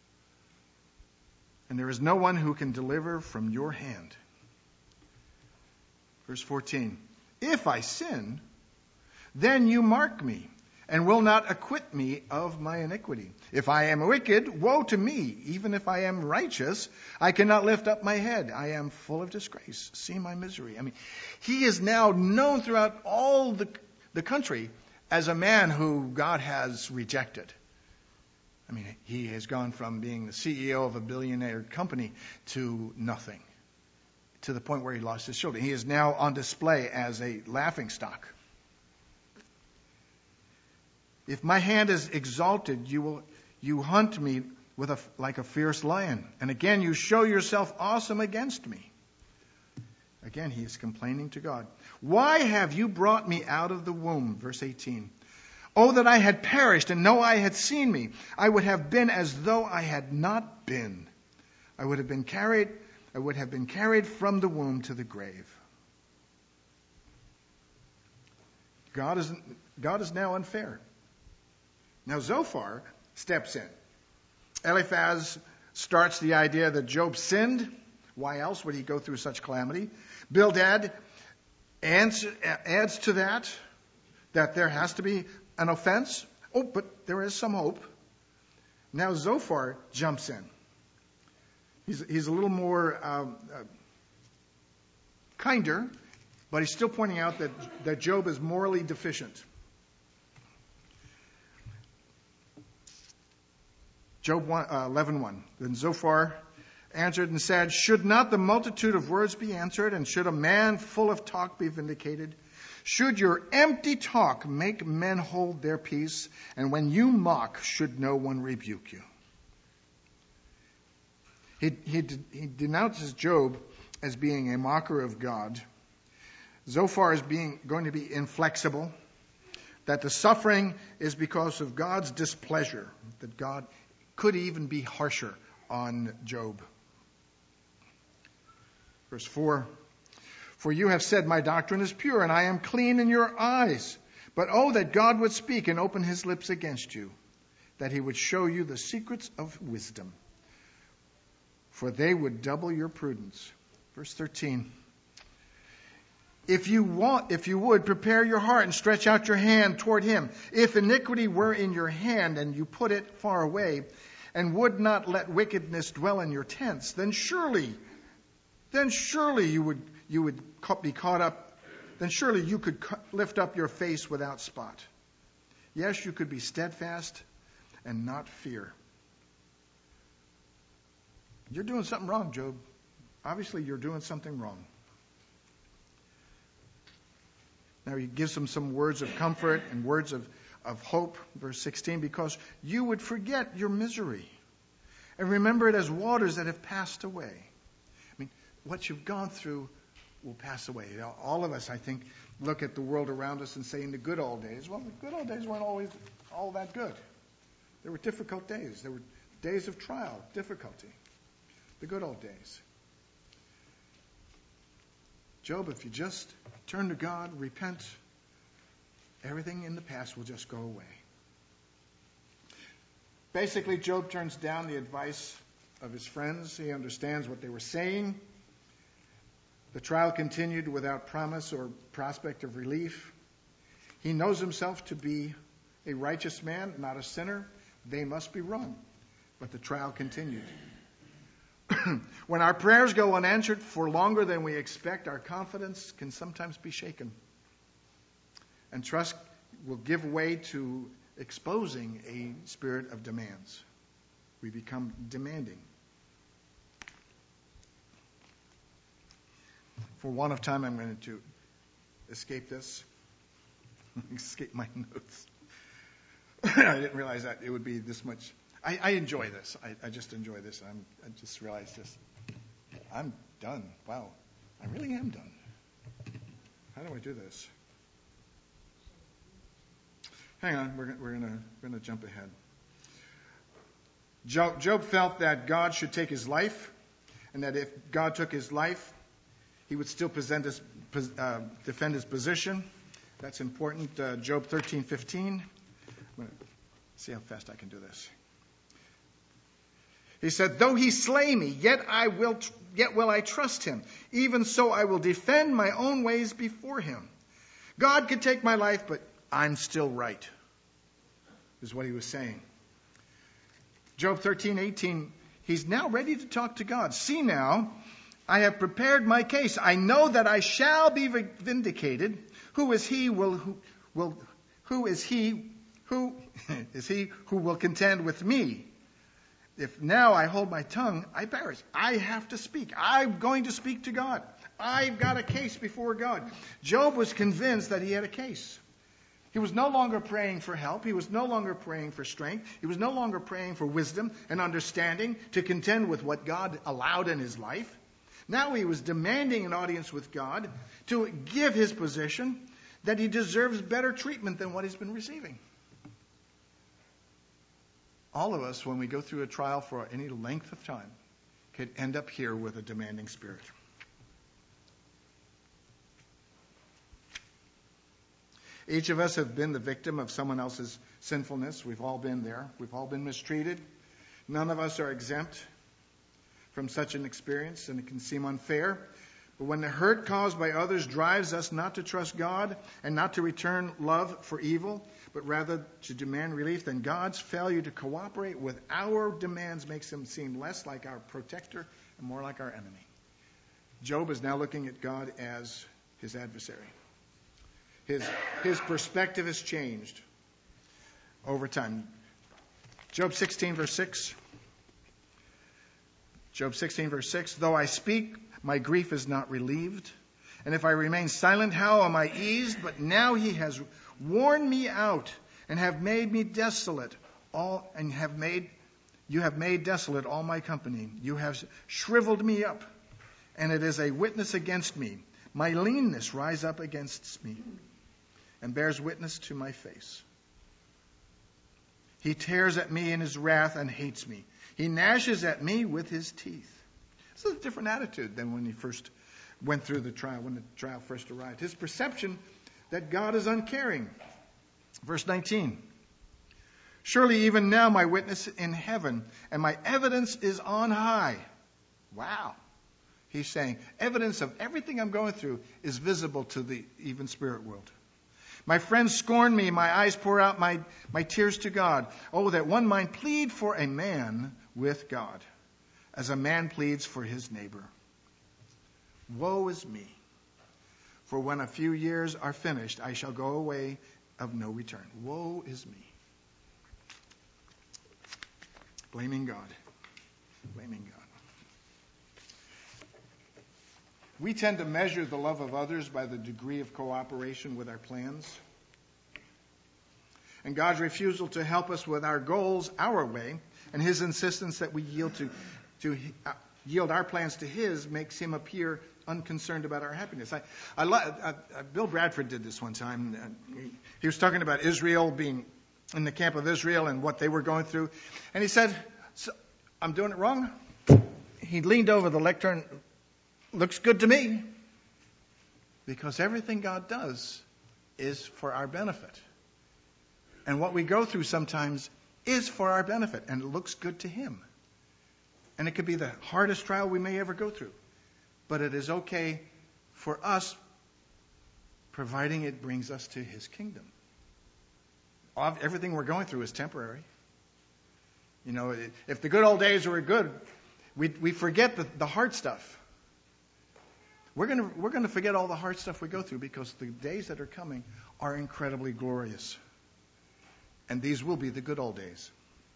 and there is no one who can deliver from your hand. Verse fourteen, if I sin, then you mark me, and will not acquit me of my iniquity. If I am wicked, woe to me. Even if I am righteous, I cannot lift up my head. I am full of disgrace. See my misery. I mean, he is now known throughout all the, the country as a man who God has rejected. I mean, he has gone from being the C E O of a billionaire company to nothing, to the point where he lost his children. He is now on display as a laughingstock. If my hand is exalted, you will you hunt me with a, like a fierce lion. And again, you show yourself awesome against me. Again, he is complaining to God. Why have you brought me out of the womb? Verse eighteen. Oh, that I had perished and no eye had seen me. I would have been as though I had not been. I would have been carried, I would have been carried from the womb to the grave. God is, God is now unfair. Now Zophar steps in. Eliphaz starts the idea that Job sinned. Why else would he go through such calamity? Bildad adds, adds to that, that there has to be an offense. Oh, but there is some hope. Now Zophar jumps in. He's, he's a little more um, uh, kinder, but he's still pointing out that, that Job is morally deficient. Job eleven one. Then Zophar answered and said, should not the multitude of words be answered, and should a man full of talk be vindicated? Should your empty talk make men hold their peace, and when you mock, should no one rebuke you? He, he, he denounces Job as being a mocker of God, Zophar as being going to be inflexible, that the suffering is because of God's displeasure, that God could even be harsher on Job. Verse four, for you have said, my doctrine is pure, and I am clean in your eyes. But oh, that God would speak and open his lips against you, that he would show you the secrets of wisdom, for they would double your prudence. Verse thirteen, if you want, if you would, prepare your heart and stretch out your hand toward him. If iniquity were in your hand and you put it far away, and would not let wickedness dwell in your tents, then surely, then surely you would you would be caught up. Then surely you could lift up your face without spot. Yes, you could be steadfast and not fear. You're doing something wrong, Job. Obviously, you're doing something wrong. Now he gives them some words of comfort and words of, of hope, verse sixteen, because you would forget your misery and remember it as waters that have passed away. I mean, what you've gone through will pass away. You know, all of us, I think, look at the world around us and say in the good old days, well, the good old days weren't always all that good. There were difficult days. There were days of trial, difficulty. The good old days. Job, if you just turn to God, repent, everything in the past will just go away. Basically, Job turns down the advice of his friends. He understands what they were saying. The trial continued without promise or prospect of relief. He knows himself to be a righteous man, not a sinner. They must be wrong. But the trial continued. When our prayers go unanswered for longer than we expect, our confidence can sometimes be shaken. And trust will give way to exposing a spirit of demands. We become demanding. For want of time, I'm going to escape this. Escape my notes. I didn't realize that it would be this much. I, I enjoy this. I, I just enjoy this. I'm, I just realized this. I'm done. Wow. I really am done. How do I do this? Hang on. We're, we're going we're to jump ahead. Job, Job felt that God should take his life, and that if God took his life, he would still present his, uh, defend his position. That's important. Uh, Job thirteen fifteen. I'm going to see how fast I can do this. He said, though he slay me, yet I will, yet will I trust him. Even so, I will defend my own ways before him. God could take my life, but I'm still right, is what he was saying. Job thirteen eighteen, he's now ready to talk to God. See now, I have prepared my case. I know that I shall be vindicated. Who is he will who will who is he who is he who will contend with me? If now I hold my tongue, I perish. I have to speak. I'm going to speak to God. I've got a case before God. Job was convinced that he had a case. He was no longer praying for help. He was no longer praying for strength. He was no longer praying for wisdom and understanding to contend with what God allowed in his life. Now he was demanding an audience with God to give his position that he deserves better treatment than what he's been receiving. All of us, when we go through a trial for any length of time, could end up here with a demanding spirit. Each of us have been the victim of someone else's sinfulness. We've all been there. We've all been mistreated. None of us are exempt from such an experience, and it can seem unfair. But when the hurt caused by others drives us not to trust God and not to return love for evil, but rather to demand relief, then God's failure to cooperate with our demands makes him seem less like our protector and more like our enemy. Job is now looking at God as his adversary. His, his perspective has changed over time. Job sixteen, verse six. Job sixteen, verse six. Though I speak, my grief is not relieved, And if I remain silent, how am I eased? But now he has worn me out and have made me desolate. All and have made you have made desolate all my company. You have shriveled me up, and it is a witness against me. My leanness rise up against me, and bears witness to my face. He tears at me in his wrath and hates me. He gnashes at me with his teeth. This is a different attitude than when he first went through the trial, when the trial first arrived. His perception that God is uncaring. Verse nineteen. Surely even now my witness in heaven and my evidence is on high. Wow. He's saying evidence of everything I'm going through is visible to the even spirit world. My friends scorn me. My eyes pour out my, my tears to God. Oh, that one might plead for a man with God, as a man pleads for his neighbor. Woe is me. For when a few years are finished, I shall go away of no return. Woe is me. Blaming God. Blaming God. We tend to measure the love of others by the degree of cooperation with our plans. And God's refusal to help us with our goals our way, and his insistence that we yield to, to uh, yield our plans to his, makes him appear unconcerned about our happiness. I, I, uh, uh, Bill Bradford did this one time. Uh, he, he was talking about Israel being in the camp of Israel and what they were going through. And he said, so, I'm doing it wrong? He leaned over the lectern. Looks good to me. Because everything God does is for our benefit. And what we go through sometimes is for our benefit. And it looks good to him. And it could be the hardest trial we may ever go through. But it is okay for us, providing it brings us to his kingdom. Everything we're going through is temporary. You know, if the good old days were good, we we forget the, the hard stuff. We're going to we're going to forget all the hard stuff we go through because the days that are coming are incredibly glorious. And these will be the good old days.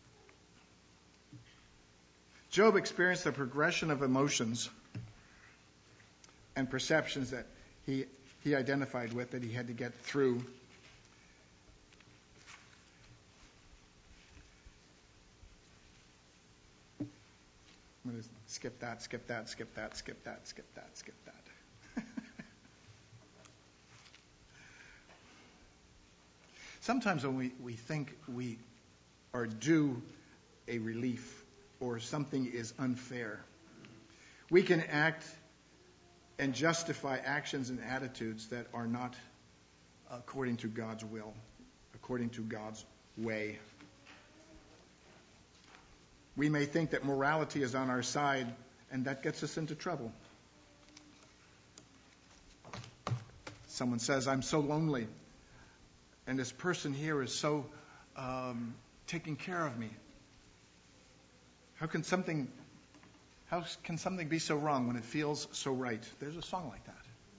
Job experienced the progression of emotions and perceptions that he he identified with, that he had to get through. I'm going to skip that, skip that, skip that, skip that, skip that, skip that. Sometimes when we, we think we are due a relief or something is unfair, we can act and justify actions and attitudes that are not according to God's will, according to God's way. We may think that morality is on our side, and that gets us into trouble. Someone says, I'm so lonely, and this person here is so um, taking care of me. How can something, how can something be so wrong when it feels so right? There's a song like that.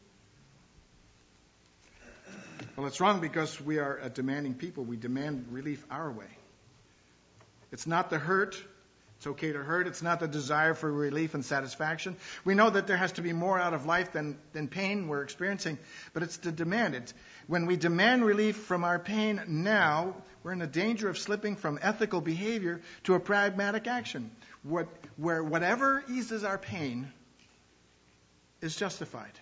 Well, it's wrong because we are a demanding people. We demand relief our way. It's not the hurt. It's okay to hurt. It's not the desire for relief and satisfaction. We know that there has to be more out of life than, than pain we're experiencing, but it's to demand it. When we demand relief from our pain now, we're in the danger of slipping from ethical behavior to a pragmatic action, what, where whatever eases our pain is justified.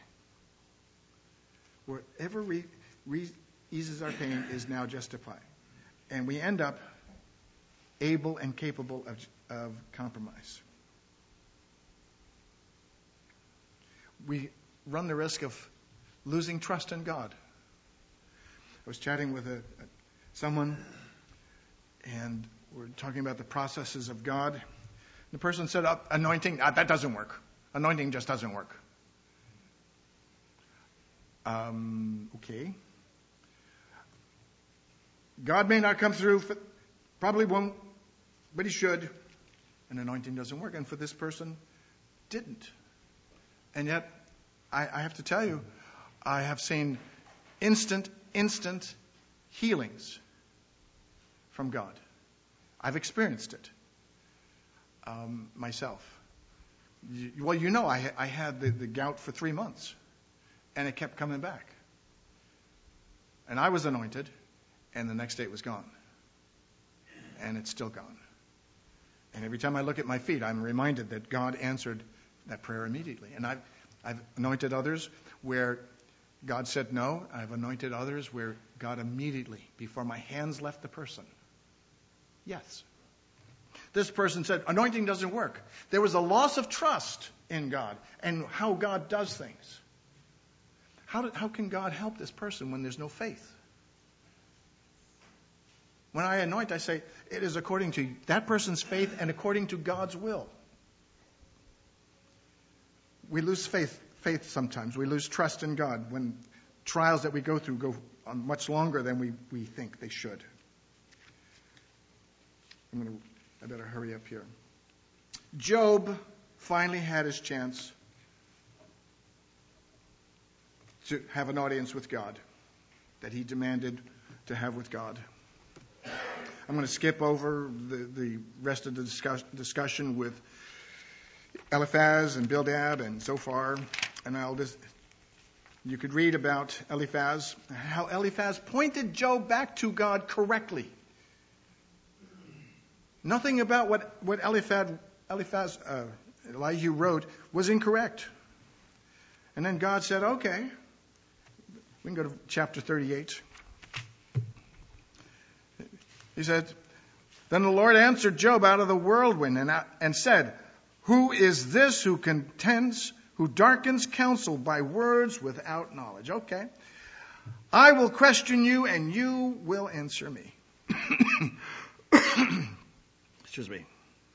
Whatever re, re, eases our pain is now justified. And we end up able and capable of of compromise. We run the risk of losing trust in God. I was chatting with a, a, someone, and we're talking about the processes of God. The person said, oh, anointing, uh, that doesn't work. Anointing just doesn't work. Um, okay. God may not come through, probably won't, but he should. And anointing doesn't work. And for this person, didn't. And yet, I, I have to tell you, I have seen instant, instant healings from God. I've experienced it um, myself. You, well, you know, I, I had the, the gout for three months. And it kept coming back. And I was anointed, and the next day it was gone. And it's still gone. And every time I look at my feet, I'm reminded that God answered that prayer immediately. And I've, I've anointed others where God said no. I've anointed others where God immediately, before my hands left the person, yes. This person said, anointing doesn't work. There was a loss of trust in God and how God does things. How, did, how can God help this person when there's no faith? When I anoint, I say, it is according to that person's faith and according to God's will. We lose faith, faith sometimes. We lose trust in God when trials that we go through go on much longer than we, we think they should. I'm gonna, I better hurry up here. Job finally had his chance to have an audience with God that he demanded to have with God. I'm going to skip over the, the rest of the discuss, discussion with Eliphaz and Bildad and Zophar, and I'll just, you could read about Eliphaz, how Eliphaz pointed Job back to God correctly. Nothing about what, what Eliphaz, Eliphaz uh, Elihu wrote was incorrect. And then God said, okay, we can go to chapter thirty-eight. He said, then the Lord answered Job out of the whirlwind and, and said, who is this who contends, who darkens counsel by words without knowledge? Okay. I will question you and you will answer me. Excuse me.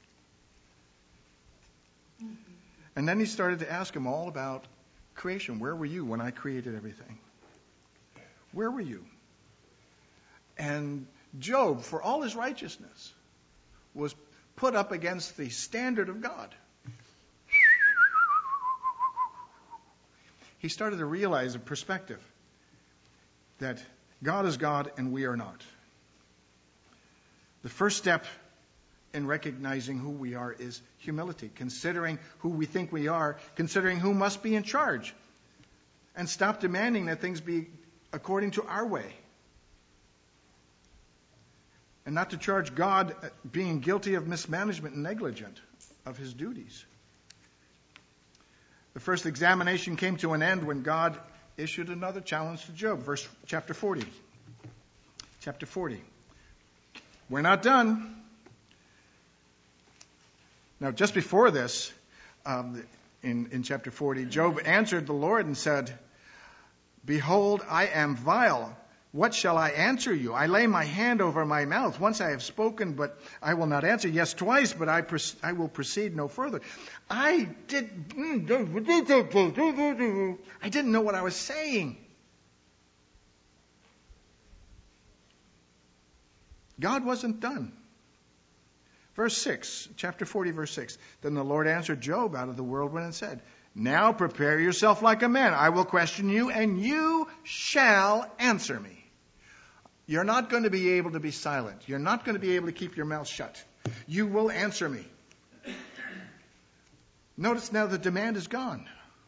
And then he started to ask him all about creation. Where were you when I created everything? Where were you? And Job, for all his righteousness, was put up against the standard of God. He started to realize a perspective that God is God and we are not. The first step in recognizing who we are is humility, considering who we think we are, considering who must be in charge, and stop demanding that things be according to our way. And not to charge God being guilty of mismanagement and negligent of his duties. The first examination came to an end when God issued another challenge to Job. Verse chapter forty. Chapter forty. We're not done. Now, just before this, um, in, in chapter forty, Job answered the Lord and said, behold, I am vile. What shall I answer you? I lay my hand over my mouth. Once I have spoken, but I will not answer. Yes, twice, but I, pres- I will proceed no further. I did. I didn't know what I was saying. God wasn't done. Verse six, chapter forty, verse six. Then the Lord answered Job out of the whirlwind and said, now prepare yourself like a man. I will question you, and you shall answer me. You're not going to be able to be silent. You're not going to be able to keep your mouth shut. You will answer me. Notice now the demand is gone.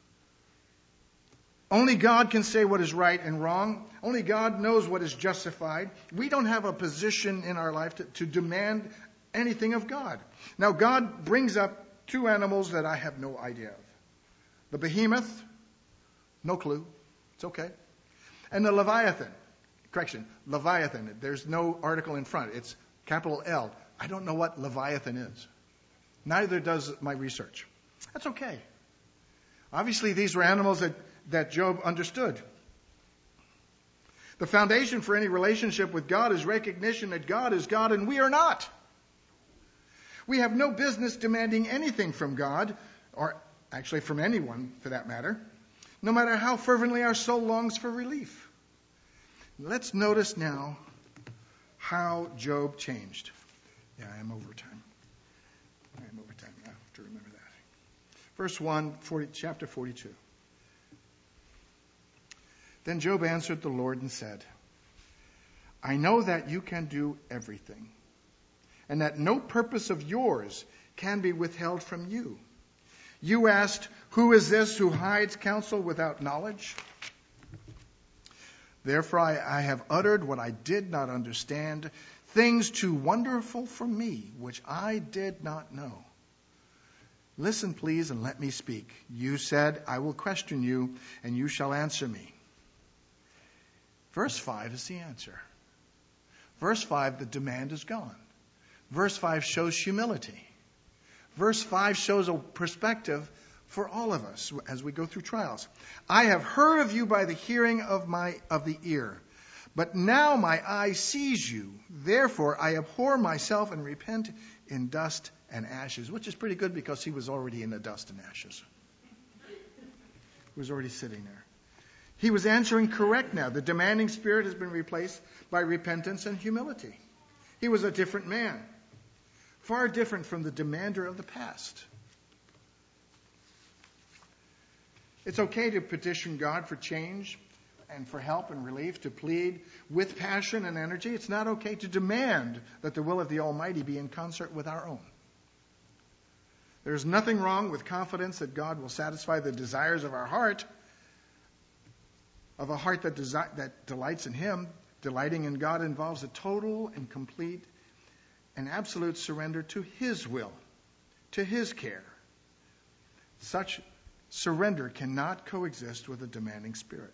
Only God can say what is right and wrong. Only God knows what is justified. We don't have a position in our life to, to demand anything of God. Now, God brings up two animals that I have no idea of. The behemoth, no clue. It's okay. And the Leviathan. Correction, Leviathan. There's no article in front. It's capital L. I don't know what Leviathan is. Neither does my research. That's okay. Obviously, these were animals that, that Job understood. The foundation for any relationship with God is recognition that God is God and we are not. We have no business demanding anything from God, or actually from anyone for that matter, no matter how fervently our soul longs for relief. Let's notice now how Job changed. Yeah, I am over time. I am over time. I have to remember that. Verse one, forty, chapter forty-two. Then Job answered the Lord and said, I know that you can do everything, and that no purpose of yours can be withheld from you. You asked, Who is this who hides counsel without knowledge? Therefore I, I have uttered what I did not understand, things too wonderful for me, which I did not know. Listen, please, and let me speak. You said, I will question you, and you shall answer me. Verse five is the answer. Verse five, the demand is gone. Verse five shows humility. Verse five shows a perspective for all of us as we go through trials. I have heard of you by the hearing of my of the ear, but now my eye sees you. Therefore I abhor myself and repent in dust and ashes, which is pretty good because he was already in the dust and ashes. He was already sitting there. He was answering correct now. The demanding spirit has been replaced by repentance and humility. He was a different man, far different from the demander of the past. It's okay to petition God for change and for help and relief, to plead with passion and energy. It's not okay to demand that the will of the Almighty be in concert with our own. There's nothing wrong with confidence that God will satisfy the desires of our heart, of a heart that, desi- that delights in Him. Delighting in God involves a total and complete and absolute surrender to His will, to His care. Such surrender cannot coexist with a demanding spirit.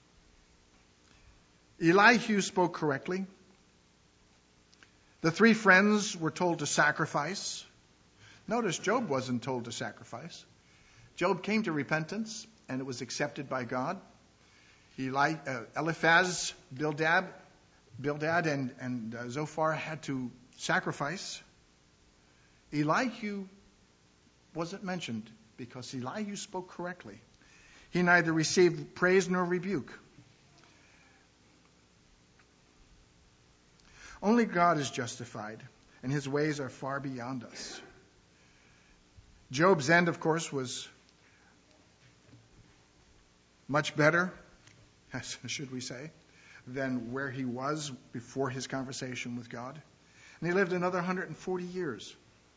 Elihu spoke correctly. The three friends were told to sacrifice. Notice Job wasn't told to sacrifice. Job came to repentance, and it was accepted by God. Eli, uh, Eliphaz, Bildad, Bildad and, and uh, Zophar had to sacrifice. Elihu wasn't mentioned because Elihu spoke correctly. He neither received praise nor rebuke. Only God is justified, and His ways are far beyond us. Job's end, of course, was much better, should we say, than where he was before his conversation with God. And he lived another one hundred forty years.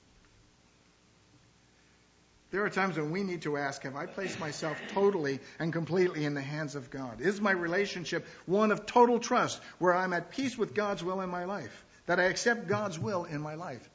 There are times when we need to ask, have I placed myself totally and completely in the hands of God? Is my relationship one of total trust, where I'm at peace with God's will in my life, that I accept God's will in my life,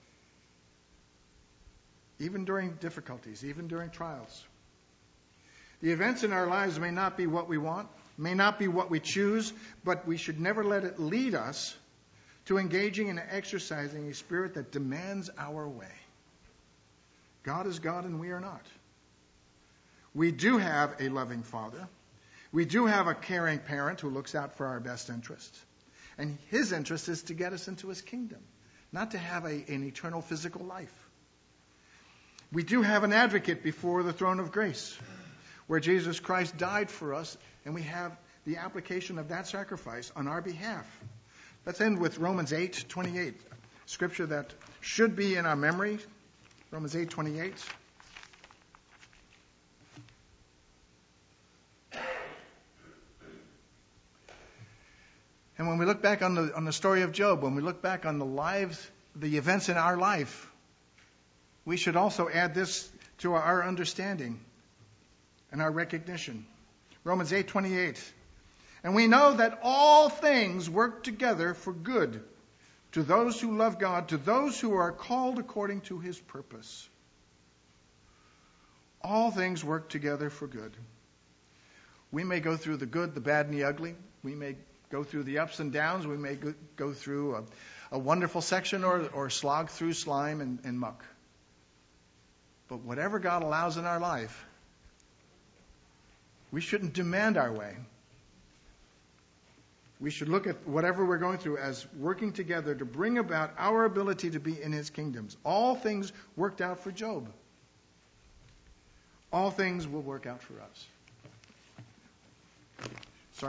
even during difficulties, even during trials? The events in our lives may not be what we want, may not be what we choose, but we should never let it lead us to engaging and exercising a spirit that demands our way. God is God and we are not. We do have a loving Father. We do have a caring parent who looks out for our best interests. And His interest is to get us into His kingdom, not to have a, an eternal physical life. We do have an advocate before the throne of grace, where Jesus Christ died for us, and we have the application of that sacrifice on our behalf. Let's end with Romans eight twenty-eight, scripture that should be in our memory. Romans eight twenty-eight. And when we look back on the on the story of Job, when we look back on the lives, the events in our life, we should also add this to our understanding and our recognition. Romans eight twenty-eight. And we know that all things work together for good to those who love God, to those who are called according to His purpose. All things work together for good. We may go through the good, the bad, and the ugly. We may go through the ups and downs. We may go, go through a, a wonderful section or, or slog through slime and, and muck. But whatever God allows in our life, we shouldn't demand our way. We should look at whatever we're going through as working together to bring about our ability to be in His kingdoms. All things worked out for Job. All things will work out for us.